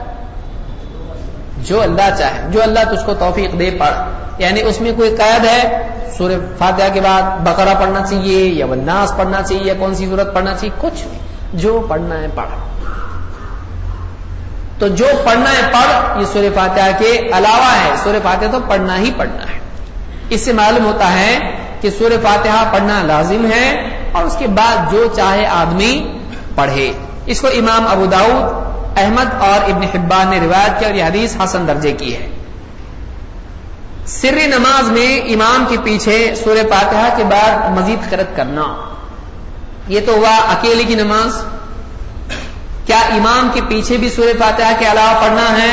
[SPEAKER 1] جو اللہ چاہے، جو اللہ تجھ کو توفیق دے پڑھ. یعنی اس میں کوئی قید ہے سورہ فاتحہ کے بعد بقرہ پڑھنا چاہیے یا والناس پڑھنا چاہیے یا کون سی سورت پڑھنا چاہیے، کچھ نہیں، جو پڑھنا ہے پڑھ. تو جو پڑھنا ہے پڑھ، یہ سورہ فاتحہ کے علاوہ ہے. سورہ فاتحہ تو پڑھنا ہی پڑھنا ہے. اس سے معلوم ہوتا ہے کہ سورہ فاتحہ پڑھنا لازم ہے اور اس کے بعد جو چاہے آدمی پڑھے. اس کو امام ابو داؤد، احمد اور ابن حبان نے روایت کیا اور یہ حدیث حسن درجے کی ہے. سری نماز میں امام کے پیچھے سورہ فاتحہ کے بعد مزید قرأت کرنا، یہ تو ہوا اکیلے کی نماز. کیا امام کے پیچھے بھی سورہ فاتحہ کے علاوہ پڑھنا ہے؟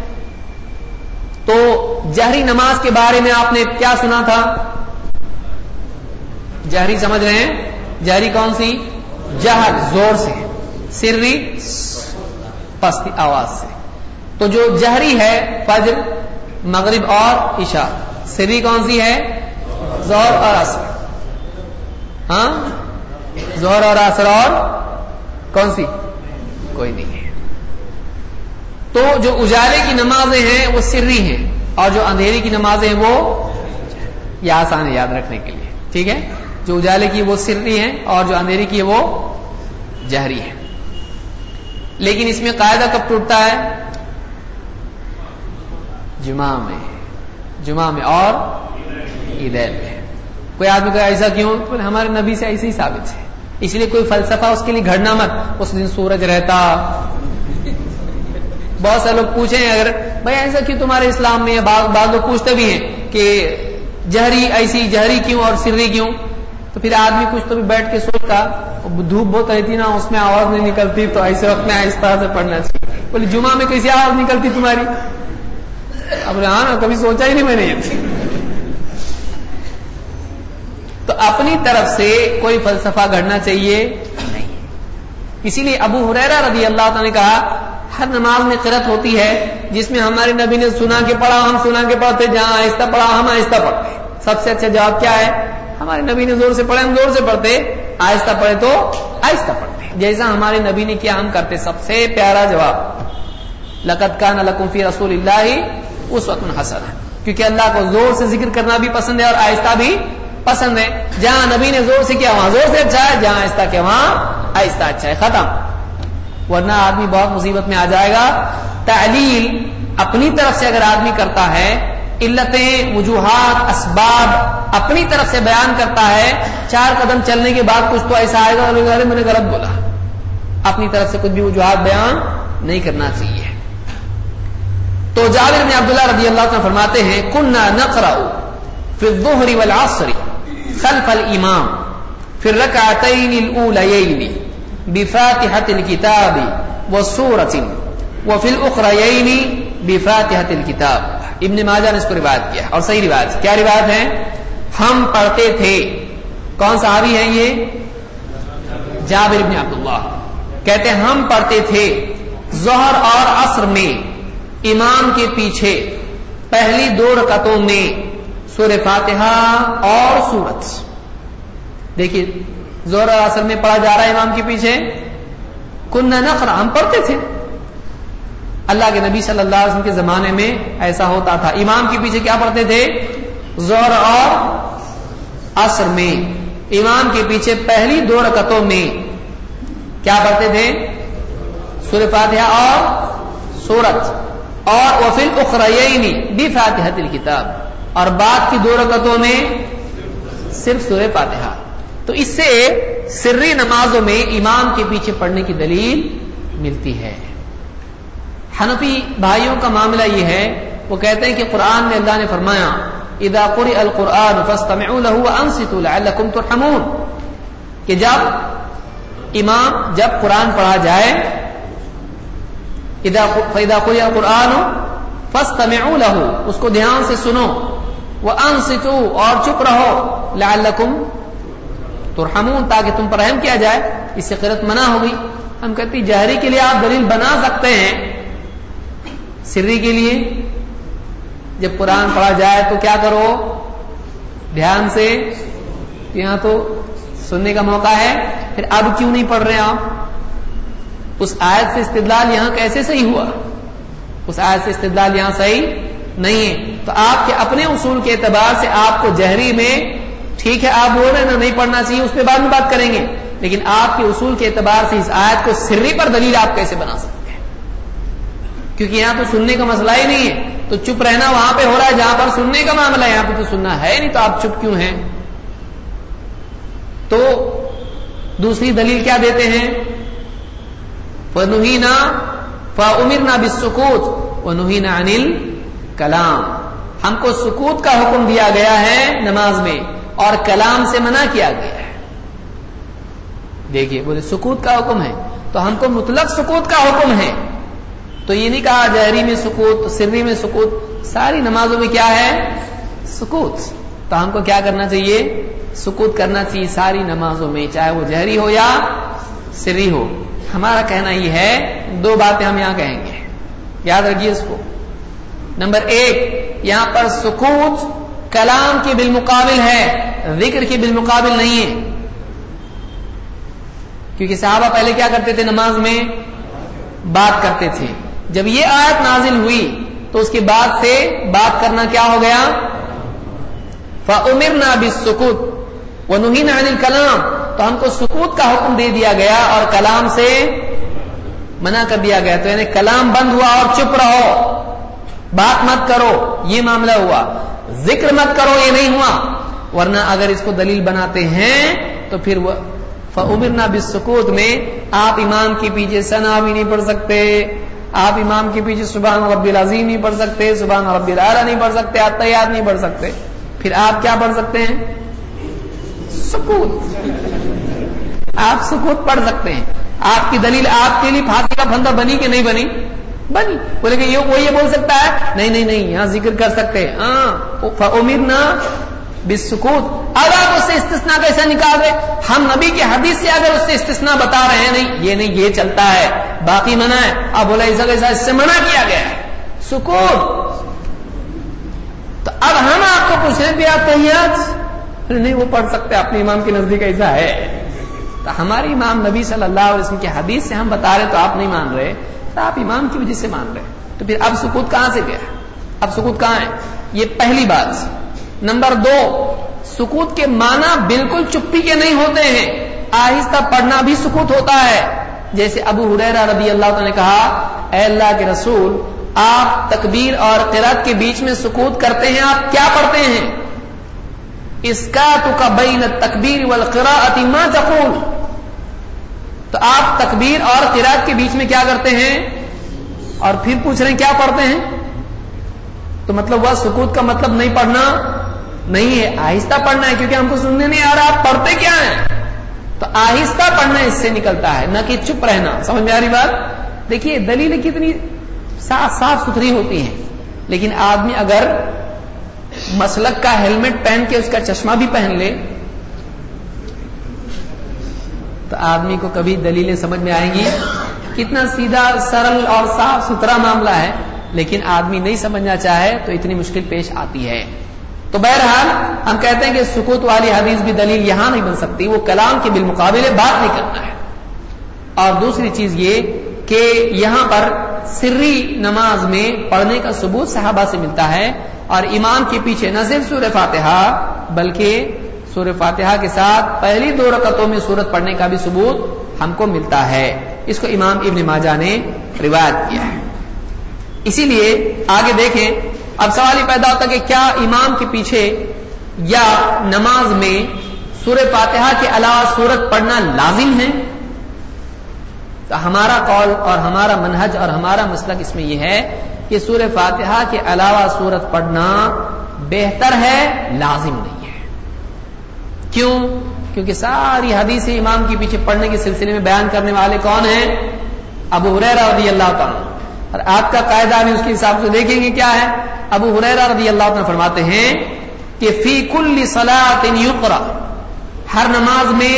[SPEAKER 1] تو جہری نماز کے بارے میں آپ نے کیا سنا تھا؟ جہری سمجھ رہے ہیں؟ جہری کون سی؟ جہر زور سے، سری پستی آواز سے. تو جو جہری ہے فجر، مغرب اور عشاء. سری کون سی ہے؟ ظہر اور عصر. ہاں ظہر اور عصر، اور کون سی؟ کوئی نہیں ہے. تو جو اجالے کی نمازیں ہیں وہ سری ہیں اور جو اندھیری کی نمازیں ہیں وہ، یہ آسان ہے یاد رکھنے کے لیے، ٹھیک ہے؟ جو اجالے کی وہ سری ہیں اور جو اندھیری کی وہ جہری ہے. لیکن اس میں قاعدہ کب ٹوٹتا ہے؟ جمعہ میں اور عیدین میں. کوئی آدمی کہا ایسا کیوں؟ ہمارے نبی سے ایسے ہی ثابت ہے. اس لیے کوئی فلسفہ اس کے لیے گھڑنا مت. اس دن سورج رہتا. بہت سے لوگ پوچھیں اگر بھائی ایسا کیوں تمہارے اسلام میں ہے، بعض لوگ پوچھتے بھی ہیں کہ جہری کیوں اور سری کیوں؟ تو پھر آدمی کچھ تو بھی بیٹھ کے سوچتا، دھوپ بہت رہتی نا، اس میں آواز نہیں نکلتی، تو ایسے وقت میں آہستہ سے پڑھنا چاہیے. بولے جمعہ میں کیسی آواز نکلتی تمہاری؟ اب ہاں نا، کبھی سوچا ہی نہیں میں نے. تو اپنی طرف سے کوئی فلسفہ گھڑنا چاہیے نہیں. اسی لیے ابو ہریرہ رضی اللہ تعالی نے کہا ہر نماز میں قرأت ہوتی ہے جس میں ہمارے نبی نے سنا کے پڑھا ہم سنا کے پڑھتے، جہاں آہستہ پڑھا ہم آہستہ پڑھتے. سب سے اچھا جواب کیا ہے؟ ہمارے نبی نے زور سے پڑھے ہم زور سے پڑھتے، آہستہ پڑھے تو آہستہ پڑھتے. جیسا ہمارے نبی نے کیا ہم کرتے. سب سے پیارا جواب لقد کان لکم فی رسول اللہ اسوۃ حسنہ، کیونکہ اللہ کو زور سے ذکر کرنا بھی پسند ہے اور آہستہ بھی پسند ہے. جہاں نبی نے زور سے کیا وہاں زور سے اچھا ہے، جہاں آہستہ کیا وہاں آہستہ اچھا ہے. ختم. ورنہ آدمی بہت مصیبت میں آ جائے گا. تعلیل اپنی طرف سے اگر آدمی کرتا ہے، علتیں، وجوہات، اسباب اپنی طرف سے بیان کرتا ہے، 4 قدم چلنے کے بعد کچھ تو ایسا آئے گا ارے میں نے غلط بولا. اپنی طرف سے کچھ بھی وجوہات بیان نہیں کرنا چاہیے. تو جابر بن عبداللہ رضی اللہ عنہ فرماتے ہیں كنا نقرأ في الظهر والعصر خلف الامام في الركعتين الاوليين بفاتحة الكتاب وسورة وفي الاخريين بفاتحة الكتاب. ابن ماجہ نے اس کو روایت کیا اور صحیح روایت. کیا روایت ہے؟ ہم پڑھتے تھے. کون صحابی ہیں یہ؟ جابر بن عبداللہ کہتے ہیں ہم پڑھتے تھے ظہر اور عصر میں امام کے پیچھے پہلی 2 رکعتوں میں سورہ فاتحہ اور سورت. دیکھیے ظہر اور عصر میں پڑھا جا رہا ہے امام کے پیچھے. كنا نقرأ ہم پڑھتے تھے. اللہ کے نبی صلی اللہ علیہ وسلم کے زمانے میں ایسا ہوتا تھا. امام کے پیچھے کیا پڑھتے تھے؟ ظہر اور عصر میں امام کے پیچھے پہلی 2 رکعتوں میں کیا پڑھتے تھے؟ سورہ فاتحہ اور سورت. اور وفی الاخرین بفاتحۃ الکتاب، اور بعد کی 2 رکعتوں میں صرف سورہ فاتحہ. تو اس سے سری نمازوں میں امام کے پیچھے پڑھنے کی دلیل ملتی ہے. حنفی بھائیوں کا معاملہ یہ ہے، وہ کہتے ہیں کہ قرآن میں اللہ نے فرمایا اذا قرئ القرآن فاستمعوا له وانصتوا لعلكم ترحمون، کہ جب قرآن پڑھا جائے فاذا قرئ القرآن فاستمعوا له، اس کو دھیان سے سنو، وانصتوا اور چپ رہو، لعلكم ترحمون تاکہ تم پر رحم کیا جائے. اس سے قرأت منع ہوگی. ہم کہتے ہیں جہری کے لیے آپ دلیل بنا سکتے ہیں، سری کے لیے جب قرآن پڑھا جائے تو کیا کرو؟ دھیان سے. یہاں تو سننے کا موقع ہے، پھر اب کیوں نہیں پڑھ رہے آپ؟ اس آیت سے استدلال یہاں کیسے صحیح ہوا؟ اس آیت سے استدلال یہاں صحیح نہیں ہے. تو آپ کے اپنے اصول کے اعتبار سے آپ کو جہری میں ٹھیک ہے آپ بول رہے ہیں نا نہیں پڑھنا چاہیے، اس پہ بعد میں بات کریں گے، لیکن آپ کے اصول کے اعتبار سے اس آیت کو سری پر دلیل آپ کیسے بنا سکتے ہیں؟ کیونکہ یہاں تو سننے کا مسئلہ ہی نہیں ہے. تو چپ رہنا وہاں پہ ہو رہا ہے جہاں پر سننے کا معاملہ ہے، یہاں پہ تو سننا ہے نہیں، تو آپ چپ کیوں ہیں؟ تو دوسری دلیل کیا دیتے ہیں؟ فَنُهِينَا فَأُمِرْنَا بِالسُّكُوتِ وَنُهِينَا عَنِ الْكَلَامِ، ہم کو سکوت کا حکم دیا گیا ہے نماز میں اور کلام سے منع کیا گیا ہے. دیکھیے بولے سکوت کا حکم ہے تو ہم کو مطلق سکوت کا حکم ہے. تو یہ نہیں کہا جہری میں سکوت سری میں سکوت، ساری نمازوں میں کیا ہے؟ سکوت. تو ہم کو کیا کرنا چاہیے؟ سکوت کرنا چاہیے ساری نمازوں میں، چاہے وہ جہری ہو یا سری ہو. ہمارا کہنا یہ ہے 2 باتیں ہم یہاں کہیں گے، یاد رکھیے اس کو. نمبر 1، یہاں پر سکوت کلام کے بالمقابل ہے، ذکر کے بالمقابل نہیں ہے. کیونکہ صحابہ پہلے کیا کرتے تھے؟ نماز میں بات کرتے تھے. جب یہ آیت نازل ہوئی تو اس کے بعد سے بات کرنا کیا ہو گیا؟ فَأُمِرْنَا بِالسُّكُوتِ وَنُهِينَا عَنِ الْكَلَامِ، تو ہم کو سکوت کا حکم دے دیا گیا اور کلام سے منع کر دیا گیا. تو یعنی کلام بند ہوا اور چپ رہو. بات مت کرو یہ معاملہ ہوا، ذکر مت کرو یہ نہیں ہوا، ورنہ اگر اس کو دلیل بناتے ہیں تو پھر وہ فَأُمِرْنَا بِالسُّكُوتِ میں آپ امام کے پیچھے ثنا بھی نہیں پڑھ سکتے، آپ امام کے پیچھے سبحان ربی العظیم نہیں پڑھ سکتے، سبحان ربی الاعلی نہیں پڑھ سکتے، التحیات نہیں پڑھ سکتے، پھر آپ کیا پڑھ سکتے ہیں؟ سکوت. آپ سکوت پڑھ سکتے ہیں. آپ کی دلیل آپ کے لیے پھانسی کا پھندا بنی کہ نہیں بنی؟ بنی. بولے کہ وہ یہ بول سکتا ہے نہیں نہیں نہیں یہاں ذکر کر سکتے ہیں. ہاں فَأُمِرْنَا بالسکوت. اب آپ اس سے استثناء کیسے نکال رہے؟ ہم نبی کی حدیث سے اگر اس سے استثناء بتا رہے ہیں نہیں یہ چلتا ہے باقی منع ہے. اب بولا ایسا کیسا اس سے منع کیا گیا ہے سکوت. تو اب ہم آپ کو پوچھ رہے ہیں تحیات نہیں وہ پڑھ سکتے اپنے امام کے نزدیک ایسا ہے. تو ہمارے امام نبی صلی اللہ علیہ وسلم کی حدیث سے ہم بتا رہے تو آپ نہیں مان رہے، تو آپ امام کی وجہ سے مان رہے. تو پھر اب سکوت کہاں سے گیا؟ اب سکوت کہاں ہے؟ یہ پہلی بات. نمبر 2، سکوت کے معنی بالکل چپی کے نہیں ہوتے ہیں، آہستہ پڑھنا بھی سکوت ہوتا ہے. جیسے ابو ہریرہ رضی اللہ عنہ نے کہا اے اللہ کے رسول آپ تکبیر اور قرات کے بیچ میں سکوت کرتے ہیں، آپ کیا پڑھتے ہیں؟ اسکاتک بین التکبیر والقراءۃ ما تقول. تو آپ تکبیر اور قرات کے بیچ میں کیا کرتے ہیں؟ اور پھر پوچھ رہے ہیں کیا پڑھتے ہیں؟ تو مطلب وہ سکوت کا مطلب نہیں پڑھنا نہیں ہے، آہستہ پڑھنا ہے، کیونکہ ہم کو سننے نہیں آ رہا آپ پڑھتے کیا ہیں. تو آہستہ پڑھنا اس سے نکلتا ہے، نہ کہ چپ رہنا. سمجھ میں آ رہی بات؟ دیکھیے دلیلیں کتنی صاف ستھری ہوتی ہیں، لیکن آدمی اگر مسلک کا ہیلمٹ پہن کے اس کا چشمہ بھی پہن لے تو آدمی کو کبھی دلیلیں سمجھ میں آئیں گی. کتنا سیدھا سرل اور صاف ستھرا معاملہ ہے، لیکن آدمی نہیں سمجھنا چاہے تو اتنی مشکل پیش آتی ہے. تو بہرحال ہم کہتے ہیں کہ سکوت والی حدیث بھی دلیل یہاں نہیں بن سکتی، وہ کلام کے بالمقابلے بات نہیں کرنا ہے. اور دوسری چیز یہ کہ یہاں پر سری نماز میں پڑھنے کا ثبوت صحابہ سے ملتا ہے، اور امام کے پیچھے نہ صرف سورہ فاتحہ بلکہ سورہ فاتحہ کے ساتھ پہلی 2 رکعتوں میں سورت پڑھنے کا بھی ثبوت ہم کو ملتا ہے. اس کو امام ابن ماجہ نے روایت کیا ہے. اسی لیے آگے دیکھیں، اب سوال یہ پیدا ہوتا ہے کہ کیا امام کے پیچھے یا نماز میں سورہ فاتحہ کے علاوہ سورت پڑھنا لازم ہے؟ تو ہمارا قول اور ہمارا منہج اور ہمارا مسلک اس میں یہ ہے کہ سورہ فاتحہ کے علاوہ سورت پڑھنا بہتر ہے، لازم نہیں ہے. کیوں؟ کیونکہ ساری حدیثیں امام کے پیچھے پڑھنے کے سلسلے میں بیان کرنے والے کون ہیں؟ ابو ہریرہ رضی اللہ تعالیٰ. اور آپ کا قاعدہ بھی اس کے حساب سے دیکھیں گے کیا ہے. ابو ہریرہ رضی اللہ عنہ فرماتے ہیں کہ فی کل صلاۃ یقرأ، ہر نماز میں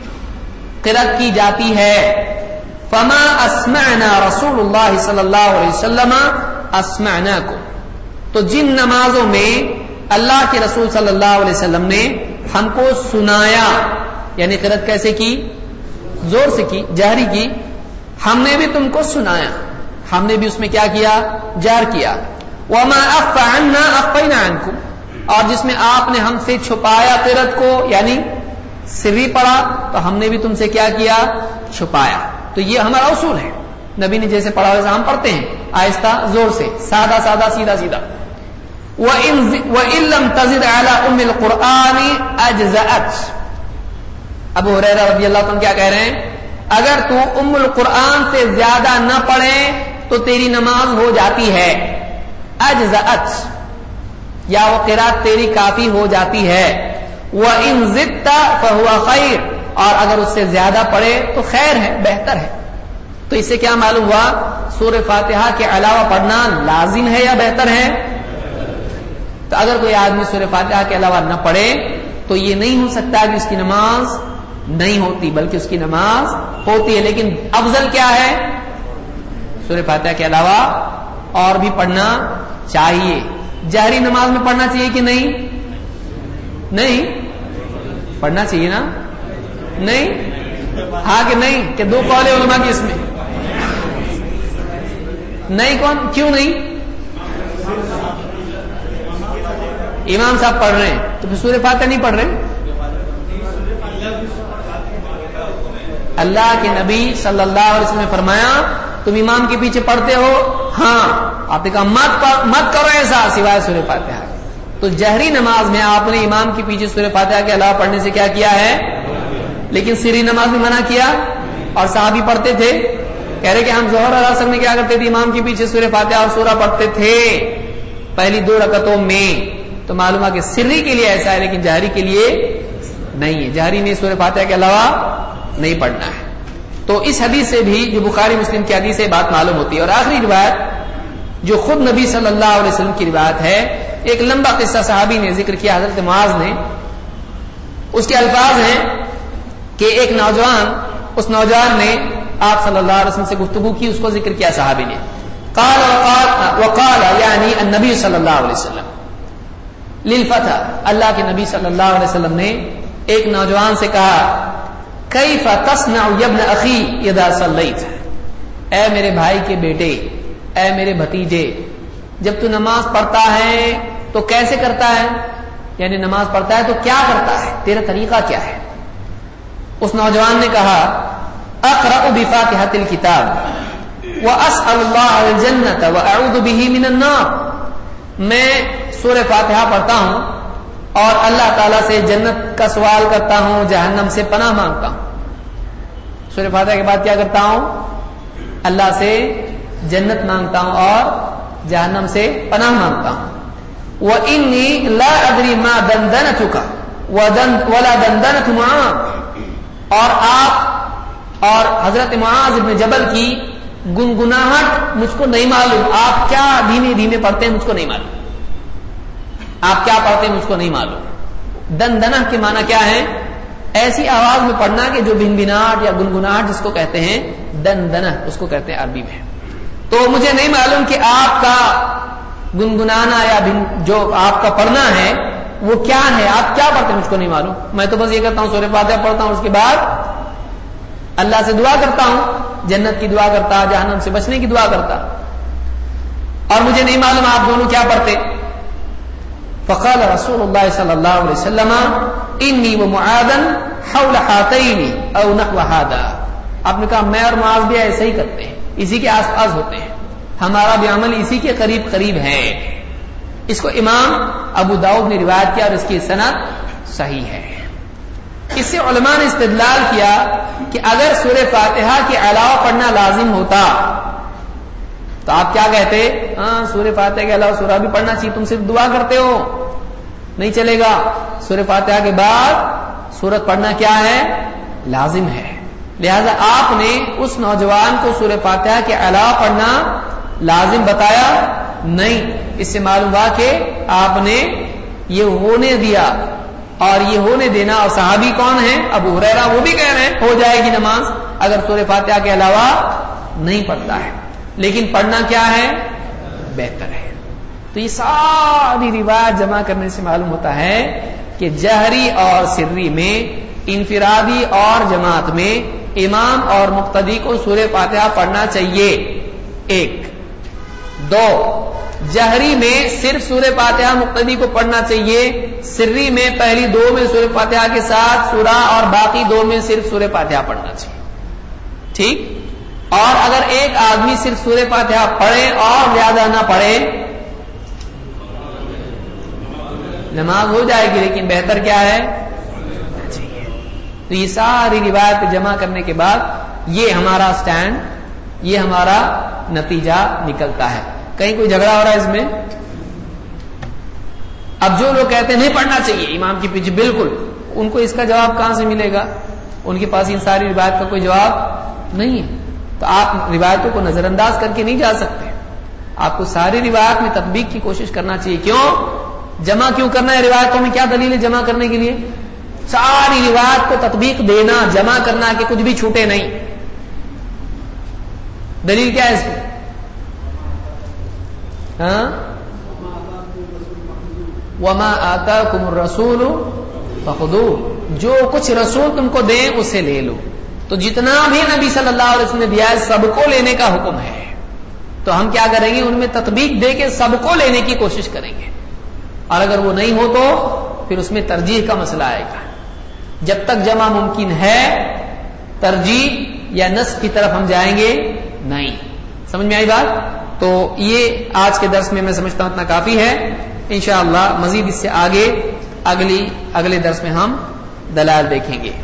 [SPEAKER 1] قرأت کی جاتی ہے. فما اسمعنا رسول اللہ صلی اللہ علیہ وسلم اسمعناکم، تو جن نمازوں میں اللہ کے رسول صلی اللہ علیہ وسلم نے ہم کو سنایا، یعنی قرأت کیسے کی؟ زور سے کی، جہری کی. ہم نے بھی تم کو سنایا، ہم نے بھی اس میں کیا کیا؟ جہر کیا. وما اخفى عنا اخفينا عنكم، اور جس میں آپ نے ہم سے چھپایا قرأت کو یعنی سری پڑھا تو ہم نے بھی تم سے کیا کیا؟ چھپایا. تو یہ ہمارا اصول ہے، نبی نے جیسے پڑھا ویسے ہم پڑھتے ہیں، آہستہ زور سے، سادہ سادہ سیدھا سیدھا. وَإِن لَّمْ تَزِدْ عَلَىٰ أُمِّ الْقُرْآنِ أَجْزَأَتْ. ابو ہریرہ رضی اللہ عنہ کیا کہہ رہے ہیں؟ اگر تو ام القرآن سے زیادہ نہ پڑھے تو تیری نماز ہو جاتی ہے. اجزأت، یا وہ قرات تیری کافی ہو جاتی ہے. وَإِن زِدْتَ فَهُوَ خَيْرٌ، اور اگر اس سے زیادہ پڑھے تو خیر ہے، بہتر ہے. تو اس سے کیا معلوم ہوا؟ سورہ فاتحہ کے علاوہ پڑھنا لازم ہے یا بہتر ہے؟ تو اگر کوئی آدمی سورہ فاتحہ کے علاوہ نہ پڑھے تو یہ نہیں ہو سکتا کہ اس کی نماز نہیں ہوتی، بلکہ اس کی نماز ہوتی ہے. لیکن افضل کیا ہے؟ سورہ فاتحہ کے علاوہ اور بھی پڑھنا چاہیے. جہری نماز میں پڑھنا چاہیے کہ نہیں؟ نہیں پڑھنا چاہیے نا؟ نہیں؟ ہاں کہ نہیں؟ کہ 2 قول علماء کی اس میں نہیں. کیوں نہیں؟ امام صاحب پڑھ رہے ہیں تو پھر سورہ فاتحہ نہیں پڑھ رہے. اللہ کے نبی صلی اللہ علیہ وسلم نے فرمایا تم امام کے پیچھے پڑھتے ہو، ہاں آپ نے کہا مت کرو ایسا سوائے سورہ فاتحہ. تو جہری نماز میں آپ نے امام کے پیچھے سورہ فاتحہ کے علاوہ پڑھنے سے کیا کیا ہے؟ لیکن سری نماز میں منع کیا. اور صحابی پڑھتے تھے، کہہ رہے کہ ہم ظہر اور عصر میں کیا کرتے تھے؟ امام کے پیچھے سورہ فاتحہ اور سورہ پڑھتے تھے پہلی 2 رکعتوں میں. تو معلوم ہے کہ سری کے لیے ایسا ہے لیکن جہری کے لیے نہیں ہے. جہری میں سورہ فاتحہ کے علاوہ نہیں پڑھنا ہے. تو اس حدیث سے بھی جو بخاری مسلم کی حدیث سے بات معلوم ہوتی ہے. اور آخری روایت جو خود نبی صلی اللہ علیہ وسلم کی روایت ہے، ایک لمبا قصہ صحابی نے ذکر کیا حضرت معاذ نے. اس کے الفاظ ہیں کہ ایک نوجوان، اس نوجوان نے آپ صلی اللہ علیہ وسلم سے گفتگو کی، اس کو ذکر کیا صحابی نے. قال وقال یعنی النبی صلی اللہ علیہ وسلم للفتى، اللہ کے نبی صلی اللہ علیہ وسلم نے ایک نوجوان سے کہا کیف تصنع یا ابن اخی اذا صلیت، اے میرے بھائی کے بیٹے، اے میرے بھتیجے، جب تو نماز پڑھتا ہے تو کیسے کرتا ہے؟ یعنی نماز پڑھتا ہے تو کیا کرتا ہے، تیرا طریقہ کیا ہے؟ اس نوجوان نے کہا اقرأ بفاتحة الكتاب واسأل الله الجنة واعوذ به من النار، میں سورہ فاتحہ پڑھتا ہوں اور اللہ تعالیٰ سے جنت کا سوال کرتا ہوں، جہنم سے پناہ مانگتا ہوں. سورہ فاتحہ کے بعد کیا کرتا ہوں؟ اللہ سے جنت مانگتا ہوں اور جہنم سے پناہ مانگتا ہوں. وَإِنِّي لَا أَدْرِي مَا دَنْدَنَتُكَ وَلَا دَنْدَنَتُ مُعَاذ، اور آپ اور حضرت معاذ بن جبل کی گنگناہٹ مجھ کو نہیں معلوم. آپ کیا دھیمے دھیمے پڑھتے ہیں مجھ کو نہیں معلوم، آپ کیا پڑھتے ہیں مجھ کو نہیں معلوم. دندنہ کے معنی کیا ہے؟ ایسی آواز میں پڑھنا کہ جو بنبناہٹ یا گنگناہٹ جس کو کہتے ہیں دندنہ، اس کو کہتے ہیں عربی میں. تو مجھے نہیں معلوم کہ آپ کا گنگنانا یا جو آپ کا پڑھنا ہے وہ کیا ہے، آپ کیا پڑھتے ہیں مجھ کو نہیں معلوم. میں تو بس یہ کرتا ہوں سورہ فاتحہ پڑھتا ہوں، اس کے بعد اللہ سے دعا کرتا ہوں، جنت کی دعا کرتا، جہنم سے بچنے کی دعا کرتا، اور مجھے نہیں معلوم آپ دونوں کیا پڑھتے. فقال رسول اللہ صلی اللہ علیہ وسلم انی ومعاذ حول ہاتین او نحو هذا، آپ نے کہا میں اور معاذ بھی ایسے ہی کرتے ہیں، اسی کے آس پاس ہوتے ہیں، ہمارا بھی عمل اسی کے قریب قریب ہے. اس کو امام ابو داؤد نے روایت کیا اور اس کی سند صحیح ہے. اس سے علماء نے استدلال کیا کہ اگر سورہ فاتحہ کے علاوہ پڑھنا لازم ہوتا تو آپ کیا کہتے؟ ہاں سورہ فاتحہ کے علاوہ سورہ بھی پڑھنا چاہیے، تم صرف دعا کرتے ہو، نہیں چلے گا. سورہ فاتحہ کے بعد سورت پڑھنا کیا ہے؟ لازم ہے. لہذا آپ نے اس نوجوان کو سورہ فاتحہ کے علاوہ پڑھنا لازم بتایا نہیں. اس سے معلوم ہوا کہ آپ نے یہ ہونے دیا، اور یہ ہونے دینا. اور صحابی کون ہیں؟ ابو ہریرہ، وہ بھی کہہ رہے ہیں ہو جائے گی نماز اگر سورہ فاتحہ کے علاوہ نہیں پڑھتا ہے، لیکن پڑھنا کیا ہے؟ بہتر ہے. تو یہ ساری روایت جمع کرنے سے معلوم ہوتا ہے کہ جہری اور سری میں، انفرادی اور جماعت میں امام اور مقتدی کو سورہ فاتحہ پڑھنا چاہیے. 1 2 جہری میں صرف سورہ فاتحہ مقتدی کو پڑھنا چاہیے، سری میں پہلی 2 میں سورہ فاتحہ کے ساتھ سورہ اور باقی 2 میں صرف سورہ فاتحہ پڑھنا چاہیے. ٹھیک. اور اگر ایک آدمی صرف سورہ فاتحہ پڑھے اور زیادہ نہ پڑھے نماز ہو جائے گی، لیکن بہتر کیا ہے؟ تو یہ ساری روایت جمع کرنے کے بعد یہ ہمارا سٹینڈ، یہ ہمارا نتیجہ نکلتا ہے. کہیں کوئی جھگڑا ہو رہا ہے اس میں؟ اب جو لوگ کہتے ہیں نہیں پڑھنا چاہیے امام کے پیچھے، بالکل، ان کو اس کا جواب کہاں سے ملے گا؟ ان کے پاس ان ساری روایت کا کوئی جواب نہیں ہے. تو آپ روایتوں کو نظر انداز کر کے نہیں جا سکتے، آپ کو ساری روایت میں تطبیق کی کوشش کرنا چاہیے. کیوں جمع کیوں کرنا ہے روایتوں میں؟ کیا دلیل ہے جمع کرنے کے لیے؟ ساری روایت کو تطبیق دینا، جمع کرنا کہ کچھ بھی چھوٹے نہیں. دلیل کیا ہے اس میں؟ ہاں وما آتاکم الرسول فخذوه، جو کچھ رسول تم کو دیں اسے لے لو. تو جتنا بھی نبی صلی اللہ علیہ وسلم نے دیا ہے سب کو لینے کا حکم ہے. تو ہم کیا کریں گے؟ ان میں تطبیق دے کے سب کو لینے کی کوشش کریں گے. اور اگر وہ نہیں ہو تو پھر اس میں ترجیح کا مسئلہ آئے گا. جب تک جمع ممکن ہے ترجیح یا نص کی طرف ہم جائیں گے نہیں. سمجھ میں آئی بات؟ تو یہ آج کے درس میں سمجھتا ہوں اتنا کافی ہے. انشاءاللہ مزید اس سے آگے اگلے درس میں ہم دلائل دیکھیں گے.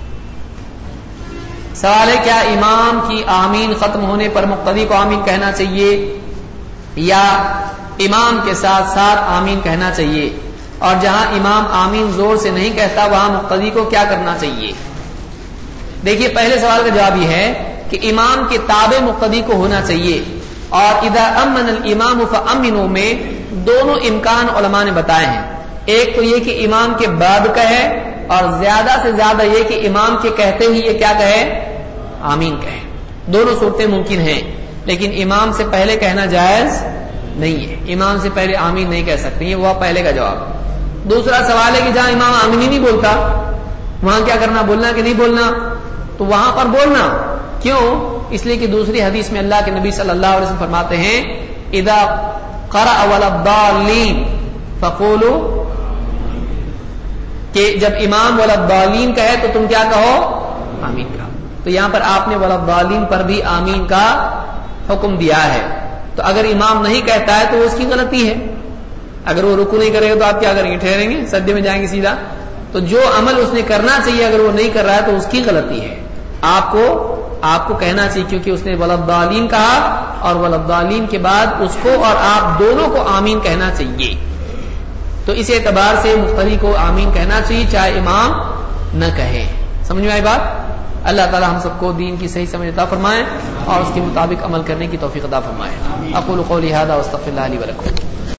[SPEAKER 1] سوال ہے کیا امام کی آمین ختم ہونے پر مقتدی کو آمین کہنا چاہیے یا امام کے ساتھ ساتھ آمین کہنا چاہیے, اور جہاں امام آمین زور سے نہیں کہتا وہاں مقتدی کو کیا کرنا چاہیے؟ دیکھیے پہلے سوال کا جواب یہ ہے کہ امام کے تابع مقتدی کو ہونا چاہیے, اور اذا امن الامام فامنوا میں دونوں امکان علماء نے بتائے ہیں. ایک تو یہ کہ امام کے بعد کہے, اور زیادہ سے زیادہ یہ کہ امام کے کہتے ہی یہ کیا کہے؟ آمین کہے. دونوں صورتیں ممکن ہیں, لیکن امام سے پہلے کہنا جائز نہیں ہے. امام سے پہلے آمین نہیں کہہ سکتے, یہ وہ پہلے کا جواب. دوسرا سوال ہے کہ جہاں امام آمین ہی نہیں بولتا وہاں کیا کرنا؟ بولنا کہ نہیں بولنا؟ تو وہاں پر بولنا. کیوں؟ اس لیے کہ دوسری حدیث میں اللہ کے نبی صلی اللہ علیہ وسلم فرماتے ہیں اذا قرأ ولا الضالین فقولوا, کہ جب امام ولا الضالین کہے تو تم کیا کہو؟ آمین کہو. تو یہاں پر آپ نے ولا الضالین پر بھی آمین کا حکم دیا ہے. تو اگر امام نہیں کہتا ہے تو اس کی غلطی ہے. اگر وہ رکوع نہیں کرے گا تو آپ کیا کریں گے؟ ٹھہریں گے, سجدے میں جائیں گے سیدھا. تو جو عمل اس نے کرنا چاہیے اگر وہ نہیں کر رہا ہے تو اس کی غلطی ہے. آپ کو کہنا چاہیے, کیونکہ اس نے ولا الضالین کہا, اور ولا الضالین کے بعد اس کو اور آپ دونوں کو آمین کہنا چاہیے. تو اس اعتبار سے مقتدی کو آمین کہنا چاہیے چاہے امام نہ کہے. سمجھ میں آئی بات؟ اللہ تعالی ہم سب کو دین کی صحیح سمجھ عطا فرمائے اور اس کے مطابق عمل کرنے کی توفیق عطا فرمائے. اقول قولی ھذا واستغفر اللہ لی ولکم.